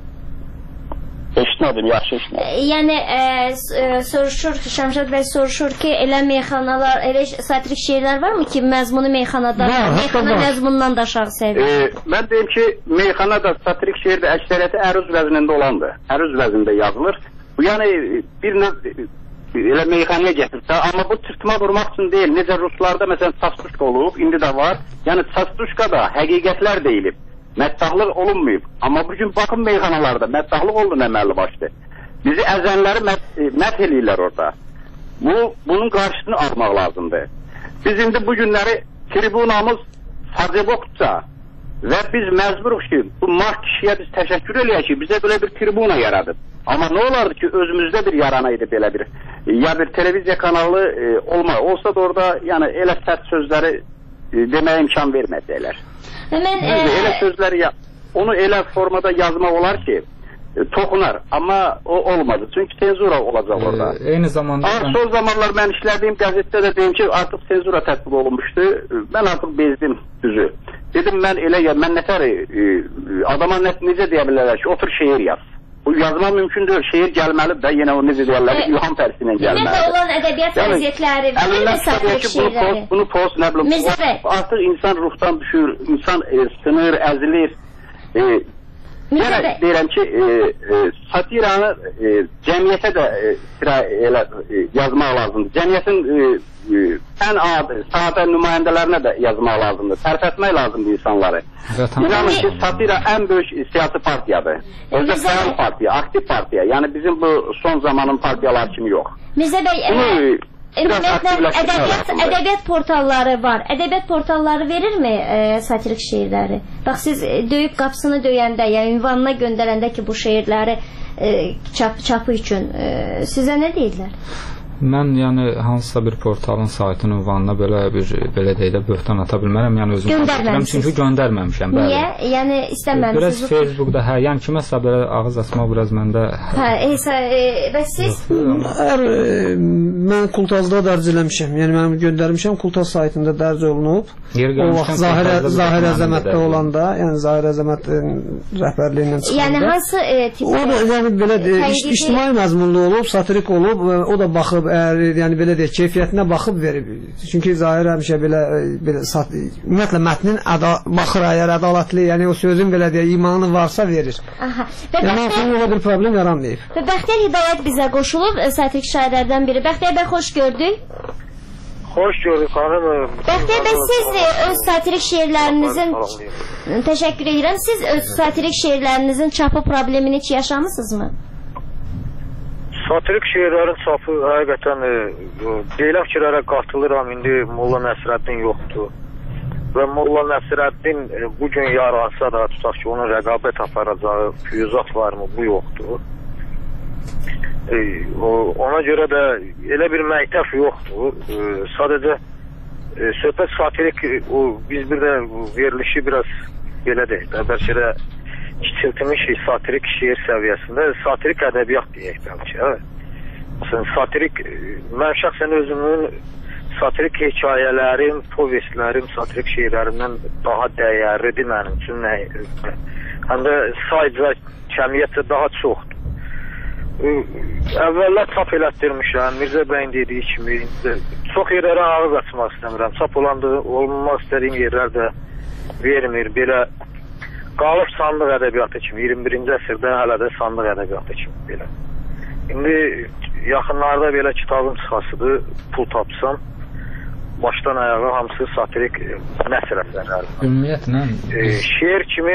Speaker 4: Eşitmədim, yaxşı eşitmədim.
Speaker 1: Yəni soruşur ki, Şəmşad bəy soruşur ki, elə meyxanalar, elə satirik şeirlər varmı ki, məzmunu meyxanadan, meyxana məzmunundan da aşağı səviyyədə?
Speaker 4: Mən deyim ki, meyxana da satirik şeirdə əksəriyyəti əruz vəznində olandır. Əruz vəznində yazılır. Bu yəni bir elə meyxanaya gətirsə, amma bu çırtma vurmaq üçün deyil. Necə Ruslarda məsələn çastuşka olub, indi də var. Yəni çastuşka da həqiqətlər deyilib. Məddahlıq olunmayıb. Amma bugün baxın meyxanalarda məddahlıq oldu əməlli başlı. Bizi əzənləri mədh eləyirlər orada. Bunun qarşısını almaq lazımdır. Biz indi bu günləri tribunamız Sacebokça və biz məcburuq ki, bu mark kişiyə biz təşəkkür eləyək ki, bizə belə bir tribuna yaradıb. Amma nə olardı ki, özümüzdə bir yaranaydı belə bir, ya bir televiziya kanalı olsa da orada yəni elə sərt sözləri deməyə imkan vermədilər. Elə sözləri, onu elə formada yazmaq olar ki, toxunar, amma o olmadı. Çünki senzura olacaq orada.
Speaker 2: Eyni zamanda...
Speaker 4: Son zamanlar mən işlədiyim qəzetdə də deyim ki, artıq senzura tətbiq olunmuşdu. Mən artıq bezdim düzü. Dedim, mən nətər adama necə deyə bilərlər ki, otur şeir yaz. Bu yazmaq mümkün deyil. Şeir gəlməli də yenə o necə deyərlər, ilham tərsinə gəlməlidir.
Speaker 1: Ümumiyyətlə olan ədəbiyyat vəziyyətləri,
Speaker 4: əlindən satirik şeirləri. Bunu post, nə bilim, artıq insan ruhdan düşür, insan sınır, əzilir. Yəni deyirəm ki, satiranı cəmiyyətə də yazmaq lazımdır. Cəmiyyətin ən sadə nümayəndələrinə də yazmaq lazımdır. Sərf etmək lazımdır insanları. İnanın ki, satira ən böyük siyasi partiyadır. Özdə fəal partiya, aktiv partiya. Yəni bizim bu son zamanın partiyalar kimi yox.
Speaker 1: Mirzə bəy, Ədəbiyyat portalları var. Ədəbiyyat portalları verirmi satirik şeirləri? Bax siz döyüb qapısını döyəndə, yəni ünvanına göndərəndə ki bu şeirləri çapı üçün sizə nə deyirlər?
Speaker 2: Mən yəni hansısa bir portalın saytının ünvanına belə deyək də böhtan ata bilmərəm, yəni özüm göndərməmişəm, çünki göndərməmişəm.
Speaker 1: Niyə? Yəni istəməmisiniz?
Speaker 2: Biraz Facebookda yəni kiməsə belə ağız açmaq biraz məndə.
Speaker 1: Bəs siz?
Speaker 3: Mən Kultazda dərc eləmişəm. Yəni mən göndərmişəm, Kultaz saytında dərc olunub. O vaxt Zahir Əzəmətdə olanda, yəni Zahir Əzəmətin rəhbərliyindən çıxanda.
Speaker 1: Yəni hansı tip?
Speaker 3: O da yəni belə ictimai məzmunlu olub, satirik olub, o da baxıb yəni belə deyək, keyfiyyətinə baxıb verib. Çünki Zahir həmişə belə ümumiyyətlə mətnin baxır, əgər ədalətli, yəni o sözün belə deyək, imanı varsa verir. Yəni aslında bir problem yaranmayıb.
Speaker 1: Və Bəxtiyar Hidayət bizə qoşulub, satirik şairlərdən biri. Bəxtiyar bəy, xoş gördük.
Speaker 6: Xoş gördük xanım.
Speaker 1: Bəxtiyar bəy, siz öz satirik şeirlərinizin təşəkkür edirəm. Siz öz satirik şeirlərinizin çapı problemini hiç yaşamısınızmı?
Speaker 6: Satirik şeirlərin çapı həqiqətən deyiləm ki, qatılıram, indi Molla Nəsrəddin yoxdur. Və Molla Nəsrəddin bugün yaransa da, tutaq ki, onun rəqabət aparacağı füyüzat varmı, bu yoxdur. Ona görə də elə bir məktəf yoxdur. Sadəcə söhbət satirik, biz bir də verilişi biraz belə deyək də, bəlkə də kiçiltilmiş satirik şeir səviyyəsində satirik ədəbiyyat deyək bəlkə. Satirik, mən şəxsən özümün satirik hekayələrim, povestlərim, satirik şeirlərimdən daha dəyərlidir mənim üçün. Həm də sayca, kəmiyyətlə daha çoxdur. Əvvəllər çap elətdirmişəm, Mirzə bəyin dediyi kimi, çox yerlərə ağız açmaq istəmirəm. Çap olmaq istədiyim yerlər də vermir, belə qalıb sandıq ədəbiyyatı kimi, 21-ci əsrdə hələ də sandıq ədəbiyyatı kimi belə. İndi yaxınlarda belə kitabın çıxasıdır, pul tapsam, başdan ayağa hamısı satirik nəsr əsərləri.
Speaker 2: Ümumiyyətlə
Speaker 6: şeir kimi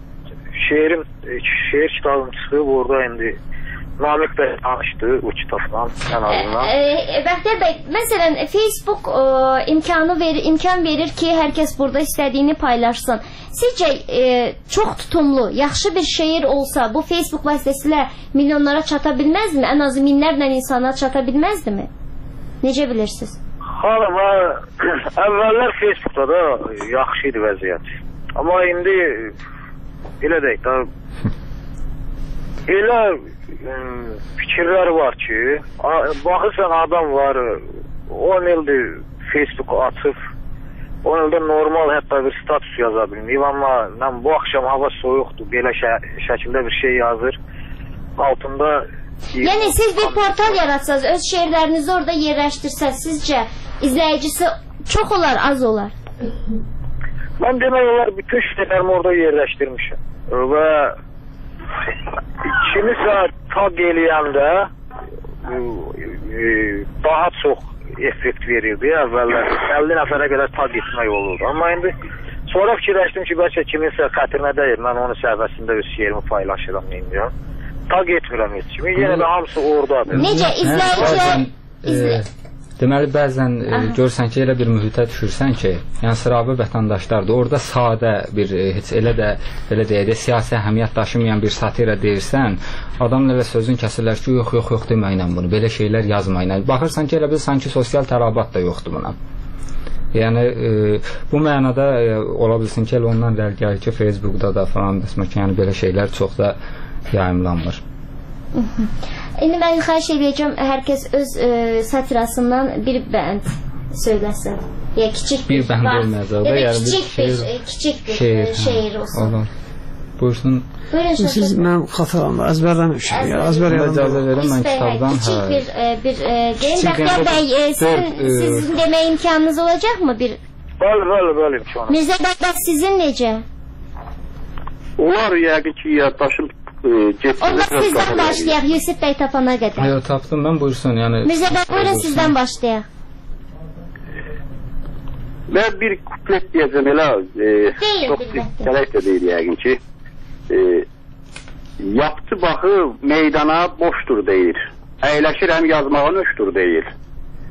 Speaker 6: şeir kitabım çıxıb, orada indi Namiq bəy danışdı o kitabdan ən azından.
Speaker 1: Bəxtiyar bəy, məsələn Facebook imkan verir ki, hər kəs burada istədiyini paylaşsın. Sizcə çox tutumlu, yaxşı bir şeir olsa bu Facebook vasitəsilə milyonlara çata bilməzdimi? Ən azı minlərlə insana çata bilməzdimi? Necə bilirsiniz?
Speaker 6: Xanım, əvvəllər Facebookda da yaxşı idi vəziyyət. Amma indi elə deyək də elə fikirlər var ki, baxırsan adam var 10 ildir Facebook'u açıb, 10 ildə normal hətta bir status yaza bilməyib, amma bu axşam hava soyuqdur, belə şəkildə bir şey yazır, altında...
Speaker 1: Yəni siz bir portal yaratsanız, öz şeirlərinizi orada yerləştirsəz, sizcə izləyicisi çox olar, az olar?
Speaker 6: Mən demək olar, bütün şeirlərimi orada yerləşdirmişim və kimisə tag eləyəndə daha çox effekt verirdi. Əvvəllər 50 nəfərə qədər tag etmək olurdu. Amma indi sonra fikirləşdim ki, bəlkə kiminsə xətrinə dəyir. Mən onun səhifəsində öz şeirimi paylaşıram. Tag etmirəm heç kimi. Yenə də hamısı oradadır.
Speaker 1: Necə izləyicilər...
Speaker 2: Deməli, bəzən görsən ki, elə bir mühitə düşürsən ki, yəni sıravi vətəndaşlardır, orada sadə bir, heç elə də, belə deyək də, siyasi əhəmiyyət daşımayan bir satira deyirsən, adamın elə sözün kəsirlər ki, yox deməklə bunu, belə şeylər yazmayla. Baxırsan ki, elə bir sanki sosial tələbat da yoxdur buna. Yəni, bu mənada ola bilsin ki, elə ondan rəl gəlir ki, Facebookda da falan, yəni belə şeylər çox da yayımlanmır.
Speaker 1: İndi mən xahiş edəcəm, hər kəs öz satirasından bir bənd söyləsin. Ya kiçik
Speaker 2: bir bənd olmayacaq da, yəni
Speaker 1: kiçik bir şeir olsun.
Speaker 2: Buyursun.
Speaker 3: Siz mən xatırlamda əzbərləmişim.
Speaker 2: İcazə verin, mən kitabdan...
Speaker 1: Kiçik bir deyin. Bəxtiyar bəy, sizin demək imkanınız olacaqmı?
Speaker 6: Bəli, imkanım.
Speaker 1: Mirzə bəy, sizin necə?
Speaker 4: Onlar yəqin ki, yaddaşım
Speaker 1: Onlar sizdən başlayaq, Yusuf bəy tapana qədər.
Speaker 2: Yox, tapdım mən, buyursun.
Speaker 1: Mirzə bəy, buyurun sizdən başlayaq.
Speaker 4: Mən bir kuplet deyəcəm, elə çox gələk də deyil yəqin ki, yaptı baxı meydana boşdur deyir, əyləşir həm yazmağa nöşdür deyir,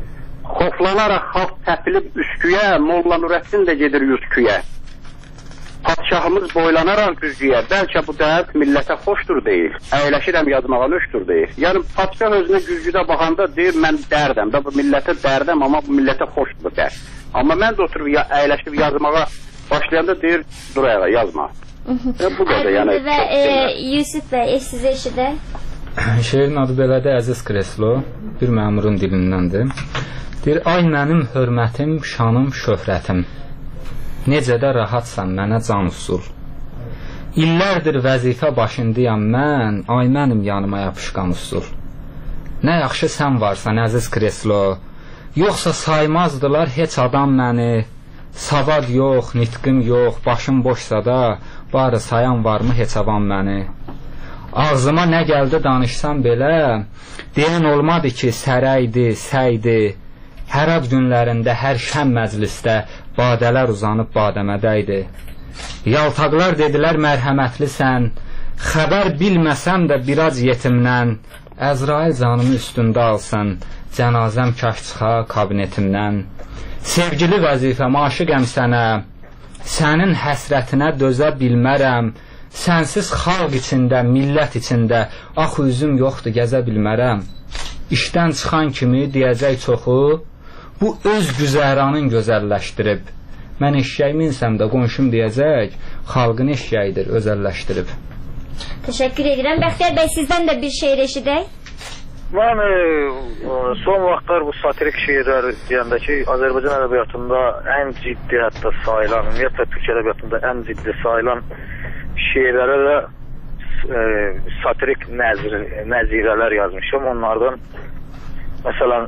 Speaker 4: Xoflanaraq xalq təpilib üsküyə, Molla Nurəddin də gedir yüzküyə. Padşahımız boylanaraq güzgüyə, bəlkə bu dərd millətə xoşdur deyil, əyləşirəm yazmağa nöşdür deyil. Yəni padşah özünə güzgüdə baxanda deyir, mən dərdəm, bu millətə dərdəm, amma bu millətə xoşdur dərd. Amma mən də oturub əyləşib yazmağa başlayanda deyir, dur ayağa, yazma. Bu qədər yəni.
Speaker 1: Və Yusuf bəy, sizə eşidək.
Speaker 2: Şeirin adı belədir, Əziz Kreslo, bir məmurun dilindəndir. Deyir, ay mənim hörmətim, şanım, şöhrətim. Necə də rahatsan mənə can usul. İllərdir vəzifə başındayam mən, ay mənim yanıma yapışqan usul. Nə yaxşı sən varsan, Əziz Kreslo. Yoxsa saymazdılar heç adam məni. Savad yox, nitqim yox, başım boşsa da, barı sayan varmı heç avam məni. Ağzıma nə gəldi danışsam belə, deyən olmadı ki, sərəydi, səydi. Hər ad günlərində, hər şəm məclisdə badələr uzanıb badəmədəydi. Yaltaqlar dedilər mərhəmətlisən, xəbər bilməsəm də biraz yetimdən, Əzrail canımı üstündə alsın, cənazəm kaş çıxa kabinetimdən. Sevgili vəzifəm, aşiqəm sənə, sənin həsrətinə dözə bilmərəm, sənsiz xalq içində, millət içində, axı üzüm yoxdur, gəzə bilmərəm. İşdən çıxan kimi deyəcək çoxu, bu öz güzəranın gözəlləşdirib. Mən eşyəy minsəm də qonşum deyəcək, xalqın eşyəyidir, özəlləşdirib.
Speaker 1: Təşəkkür edirəm. Bəxtiyar bəy, sizdən də bir şeir eşidək.
Speaker 6: Mən son vaxtlar bu satirik şeirlər deyəndə ki, Azərbaycan ədəbiyyatında ən ciddi hətta sayılan, ümumiyyətlə Türk ədəbiyyatında ən ciddi sayılan şeirlərə də satirik nəzirələr yazmışam. Onlardan məsələn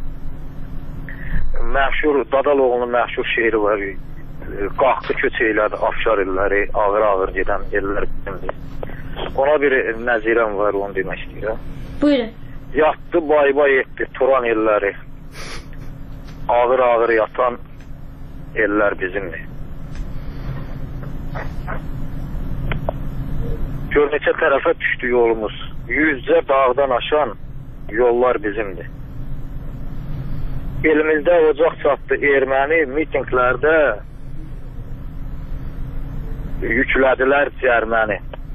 Speaker 6: məşhur Dadaloğlu'nun məşhur şeiri var. Qalxdı köç eylədi Afşar illəri, ağır-ağır gedən ellər bizimdir. Ona bir nəzirəm var, onu demək istəyirəm.
Speaker 1: Buyurun.
Speaker 6: Yatdı bay-bay etdi Turan elləri, ağır-ağır yatan ellər bizimdir. Gör neçə tərəfə düşdü yolumuz, yüzcə dağdan aşan yollar bizimdir. Elimizdə ocaq çatdı erməni, mitinglərdə yüklədilər cərməni.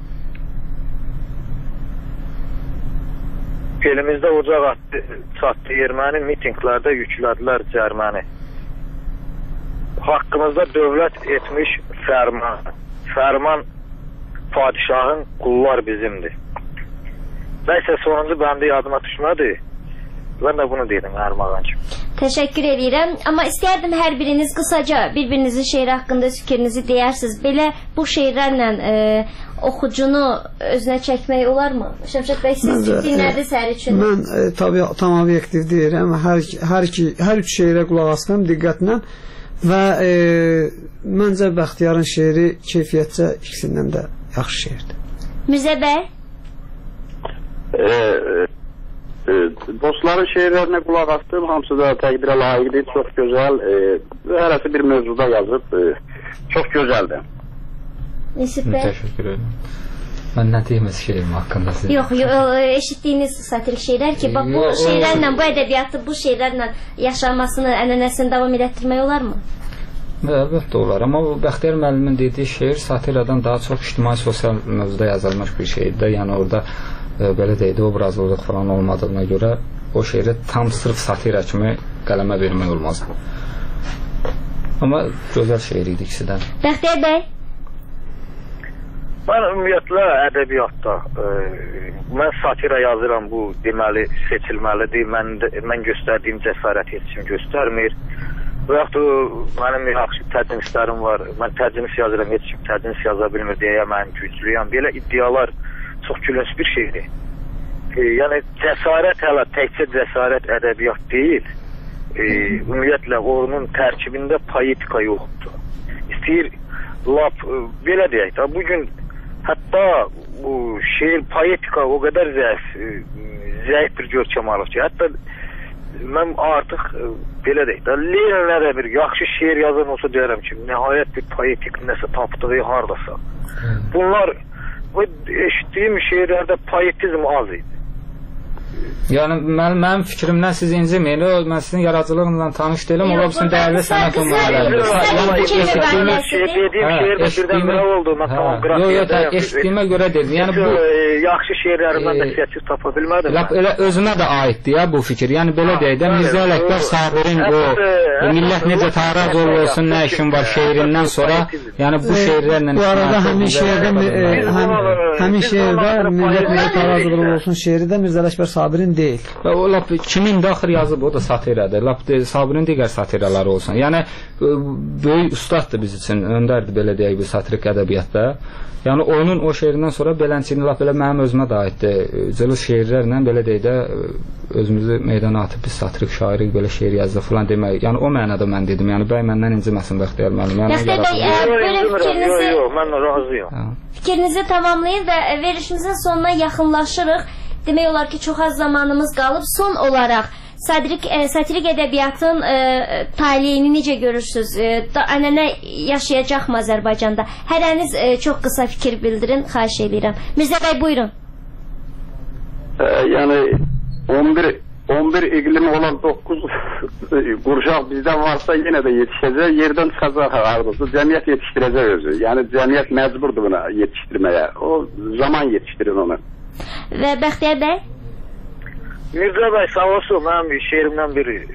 Speaker 6: Elimizdə ocaq çatdı erməni, mitinglərdə yüklədilər cərməni. Haqqımızda dövlət etmiş fərman, fərman padişahın qullar bizimdir. Nəysə sonuncu bəndi yadıma düşmədi. Ben de bunu dedim Ermağancığım.
Speaker 1: Teşekkür ederim. Ama isterdim her biriniz kısaca birbirinizin şeiri hakkında fikrinizi deyersiniz. Böyle bu şeirlerle oxucunu özünə çəkmək olar mı? Şəmşad bəy, siz dinlərdə səhər üçün.
Speaker 3: Mən tabii tam obyektiv deyirəm. Hər üç şeirə qulaq asdım diqqətlə və məncə Bəxtiyarın şeiri keyfiyyətcə ikisindən də yaxşı şeirdir.
Speaker 1: Mirzə bəy?
Speaker 4: Dostların şeirlerine kulak astım, hamısı da təqdirə layiqdir, çox gözəl, hərəsi bir mövzuda yazıb, çox gözəldir.
Speaker 1: Yusuf bəy?
Speaker 2: Təşəkkür ederim. Ben ne diyeyim şeirim hakkında size?
Speaker 1: Yok, eşittiğiniz satirik şeyler ki, bak bu şeylerle, bu edebiyatı, bu şeylerle yaşanmasını, ənənəsini davam etdirmək olar mı?
Speaker 2: Əlbəttə olar, amma Bəxtiyar müəllimin dediyi şeir satiradan daha çox ictimai sosial mövzuda yazılmış bir şeirdir. Yəni orada belə deyək, obrazlılıq falan olmadığına görə o şeiri tam sırf satira kimi qələmə vermək olmaz. Amma gözəl şeir idi ikisi də.
Speaker 1: Bəxtiyar bəy?
Speaker 6: Mən ümumiyyətlə ədəbiyyatda mən satira yazıram, bu deməli seçilməlidir. Mən göstərdiyim cəsarət heç kim göstərmir. Və yaxud mənim yaxşı tədrislərim var. Mən tədris yazıram, heç kim tədris yaza bilmir deyə mən güclüyəm. Belə iddialar çox gülünç bir şeydir. Yəni cəsarət hələ təkcə cəsarət ədəbiyyat deyil. Ümumiyyətlə onun tərkibində poetika yoxdur. İstəyir lap belə deyək də bugün hətta bu şeir poetika o qədər zəif bir görkəm alır ki, hətta mən artıq belə deyək də Leninə də bir yaxşı şeir yazan olsa deyərəm ki, nəhayət bir poetik nəsə tapdığı hardasa. Bunlar eşitdiyim şeirlərdə poetizm az idi.
Speaker 2: Yəni mənim fikrimdən siz inciməyin. Mən sizin yaradıcılığınızla tanış deyiləm. Ola bilsin dəyərli sənət nümunələrdir.
Speaker 6: Eşitdiyimə oldu.
Speaker 2: Eşitdiyimə görə dedim. Yəni bu
Speaker 6: yaxşı şeirlərimdən də sətir tapa bilmədim.
Speaker 2: Elə özümə də aiddir ya bu fikir. Yəni belə deyək də Mirzə Ələkbər Sabirin o millət necə taraz olsun, nə işin var şeirindən sonra, yəni bu şeirlərlə
Speaker 3: bu arada həmin şeirdə millət necə taraz olsun şeiri də Mirzə Ələkbər Sabirin deyil.
Speaker 2: Və o lap kimin də axır yazıb o da satiradır. Lap Sabirin digər satiraları olsun. Yəni böyük ustaddır biz üçün. Öndərdir belə deyək bu satirik ədəbiyyatda. Yəni onun o şeirindən sonra belənçini lap belə mənim özümə də aiddir. Cılız şeirlərlə belə deyək də özümüzü meydana atıb biz satirik şairik belə şeir yazdı falan demək. Yəni o mənada mən dedim. Yəni bəy məndən inciməsin Bəxtiyar müəllim. Yəni
Speaker 6: mən razıyam.
Speaker 1: Fikrinizi tamamlayın və verilişimizin sonuna yaxınlaşırıq. Demək olar ki, çox az zamanımız qalıb. Son olaraq satirik ədəbiyyatın taleyini necə görürsünüz? Ənənə yaşayacaqmı Azərbaycanda? Hərəniz çox qısa fikir bildirin, xahiş edirəm. Mirzə bəy, buyurun.
Speaker 4: Yəni 11 iqlimi olan 9 qurşaq bizdən varsa yenə də yetişəcək, yerdən çıxacaq hardasa. Cəmiyyət yetişdirəcək özü. Yəni cəmiyyət məcburdur buna yetişdirməyə. O zaman yetişdirir onu.
Speaker 1: Və Bəxtiyar bəy?
Speaker 6: Mirzə bəy sağ olsun, mənim şeirimdən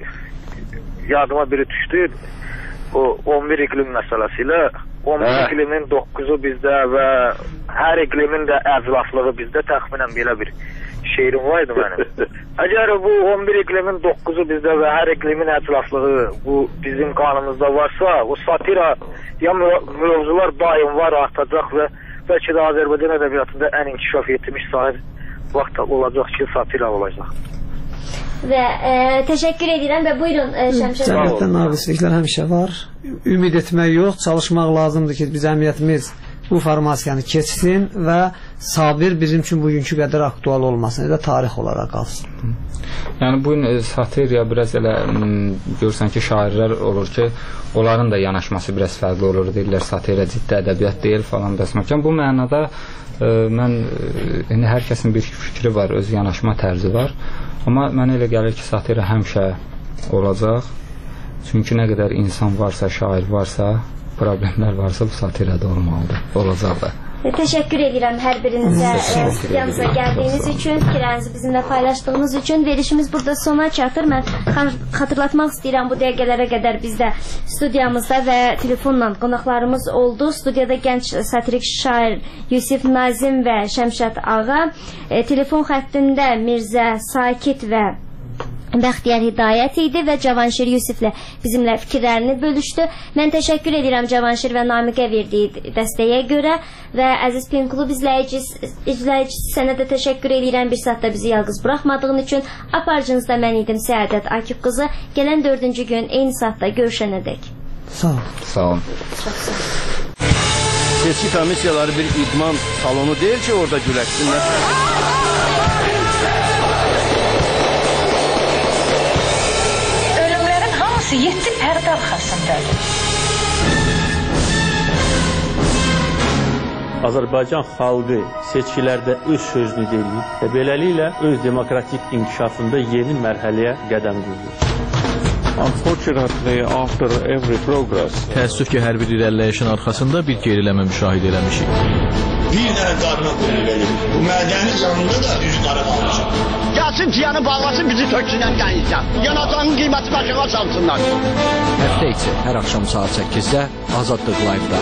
Speaker 6: yadıma biri düşdü. O 11 iqlim məsələsi ilə 11 iqlimin 9'u bizdə və hər iqlimin də əclaflığı bizdə təxminən belə bir şeirim var idi mənim. Əgər bu 11 iqlimin 9'u bizdə və hər iqlimin əclaflığı bu bizim qanımızda varsa, o satira ya mövzular daim var, artacaq və bəlkə də Azərbaycan ədəbiyyatında ən inkişaf etmiş sahib vaxt olacaq ki, satira olacaq.
Speaker 1: Və təşəkkür edirəm və buyurun Şəmşad.
Speaker 3: Cəmiyyətdə naqisliklər həmişə var. Ümid etmək yox, çalışmaq lazımdır ki, biz cəmiyyətimiz bu formasiyanı keçsin və sabir bizim üçün bugünkü qədər aktual olmasın, elə tarix olaraq qalsın.
Speaker 2: Yəni bu satiriya biraz elə görürsən ki, şairlər olur ki, onların da yanaşması biraz fərqli olur, deyirlər satiriya ciddi ədəbiyyat deyil falan dəsməkən. Bu mənada mən hər kəsin bir fikri var, öz yanaşma tərzi var. Amma mənə elə gəlir ki, satiriya həmişə olacaq. Çünki nə qədər insan varsa, şair varsa, problemlər varsa bu satiriyada olmalıdır, olacaq da.
Speaker 1: Təşəkkür edirəm hər birinizə studiyamıza gəldiyiniz üçün, fikirlərinizi bizimlə paylaşdığınız üçün. Verilişimiz burada sona çatır. Mən xatırlatmaq istəyirəm, bu dəqiqələrə qədər bizdə studiyamızda və telefonla qonaqlarımız oldu. Studiyada gənc satirik şair Yusif Nazim və Şəmşad Ağa, telefon xəttində Mirzə Sakit və Bəxtiyar Hidayət idi və Cavanşir Yusiflə bizimlə fikirlərini bölüşdü. Mən təşəkkür edirəm Cavanşir və Namiqə verdiyi dəstəyə görə və əziz Pen Klub izləyicisi sənə də təşəkkür edirəm. Bir saatda bizi yalqız buraxmadığın üçün. Aparıcınızda mən idim Səadət Akif qızı. Gələn 4-cü gün eyni saatda görüşənədək.
Speaker 3: Sağ olun.
Speaker 2: Sağ olun.
Speaker 1: Çox sağ olun.
Speaker 7: Seçki komissiyaları bir idman salonu deyil ki, orada güləşsinlər.
Speaker 8: Ölümlərin hamısı 7 pərdə arxasındadır.
Speaker 9: Azərbaycan xalqı seçkilərdə öz sözünü deyir və beləliklə öz demokratik inkişafında yeni mərhələyə qədəm qoyur.
Speaker 10: Təəssüf ki, hər bir irəliləyişin arxasında bir geriləmə müşahidə eləmişik.
Speaker 11: Bir dənə qarına qoyun verir. Bu mədəni canında da üz qara qalmışıq. Gəlsin ciyanı bağlasın, bizi töksünən qənizdən. Yanacağının qiyməti başına çalsınlar.
Speaker 12: Həftə içi hər axşam saat 8-də Azadlıq Live-da.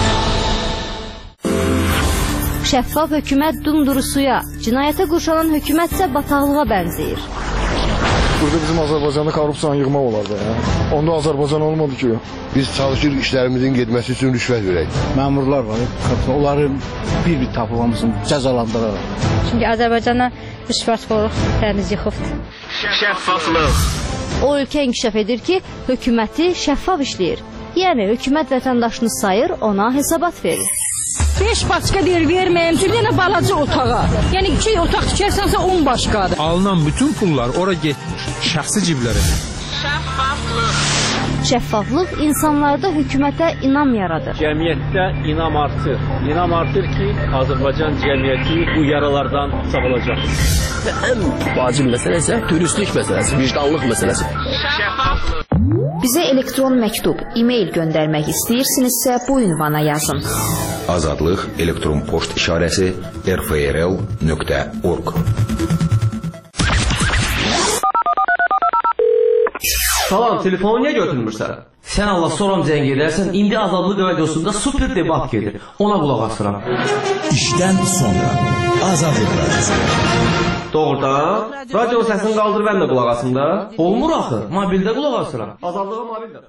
Speaker 13: Şəffaf hökumət dumduru suya, cinayətə qurşanan hökumət isə bataqlığa bənzəyir.
Speaker 14: Burada bizim Azərbaycanda korrupsiyanı yığmaq olardı. Onda Azərbaycan olmadı ki.
Speaker 15: Biz çalışırıq işlərimizin getməsi üçün rüşvət verək.
Speaker 16: Məmurlar var, onları bir-bir tapılmamızın cəzalandıraraq.
Speaker 17: Çünki Azərbaycana rüşvətxorluq təmiz yıxıbdır.
Speaker 7: Şəffaflıq.
Speaker 13: O ölkə inkişaf edir ki, hökuməti şəffaf işləyir. Yəni, hökumət vətəndaşını sayır, ona hesabat verir.
Speaker 17: 5 başqa deyir, verməyim, bir dənə balaca otağa. Yəni, 2 otaq tikərsənsə 10 başqadır.
Speaker 18: Alınan bütün pullar ora getmir, şəxsi ciblərə.
Speaker 13: Şəffaflıq. Şəffaflıq insanlarda hökumətə inam yaradır.
Speaker 9: Cəmiyyətdə inam artır. İnam artır ki, Azərbaycan cəmiyyəti bu yaralardan sağolacaq.
Speaker 19: ən vacib məsələ isə dürüstlük məsələsi, vicdanlıq məsələsi.
Speaker 20: Bizə elektron məktub, e-mail göndərmək istəyirsinizsə bu ünvana yazın.
Speaker 21: Azadlıq elektron poçt işarəsi rfrl.org.
Speaker 22: Salam, telefonu niyə götürmürsən? Sən Allah soram zəng edərsən, indi Azadlıq radiosunda super debat gedir. Ona qulaq asıram.
Speaker 23: İşdən sonra Azadlıq radiosu.
Speaker 22: Doğrudan? Radio səsini qaldır, mən də qulaq asım da. Olmur axı, mobildə qulaq asıram. Azadlığa mobildə.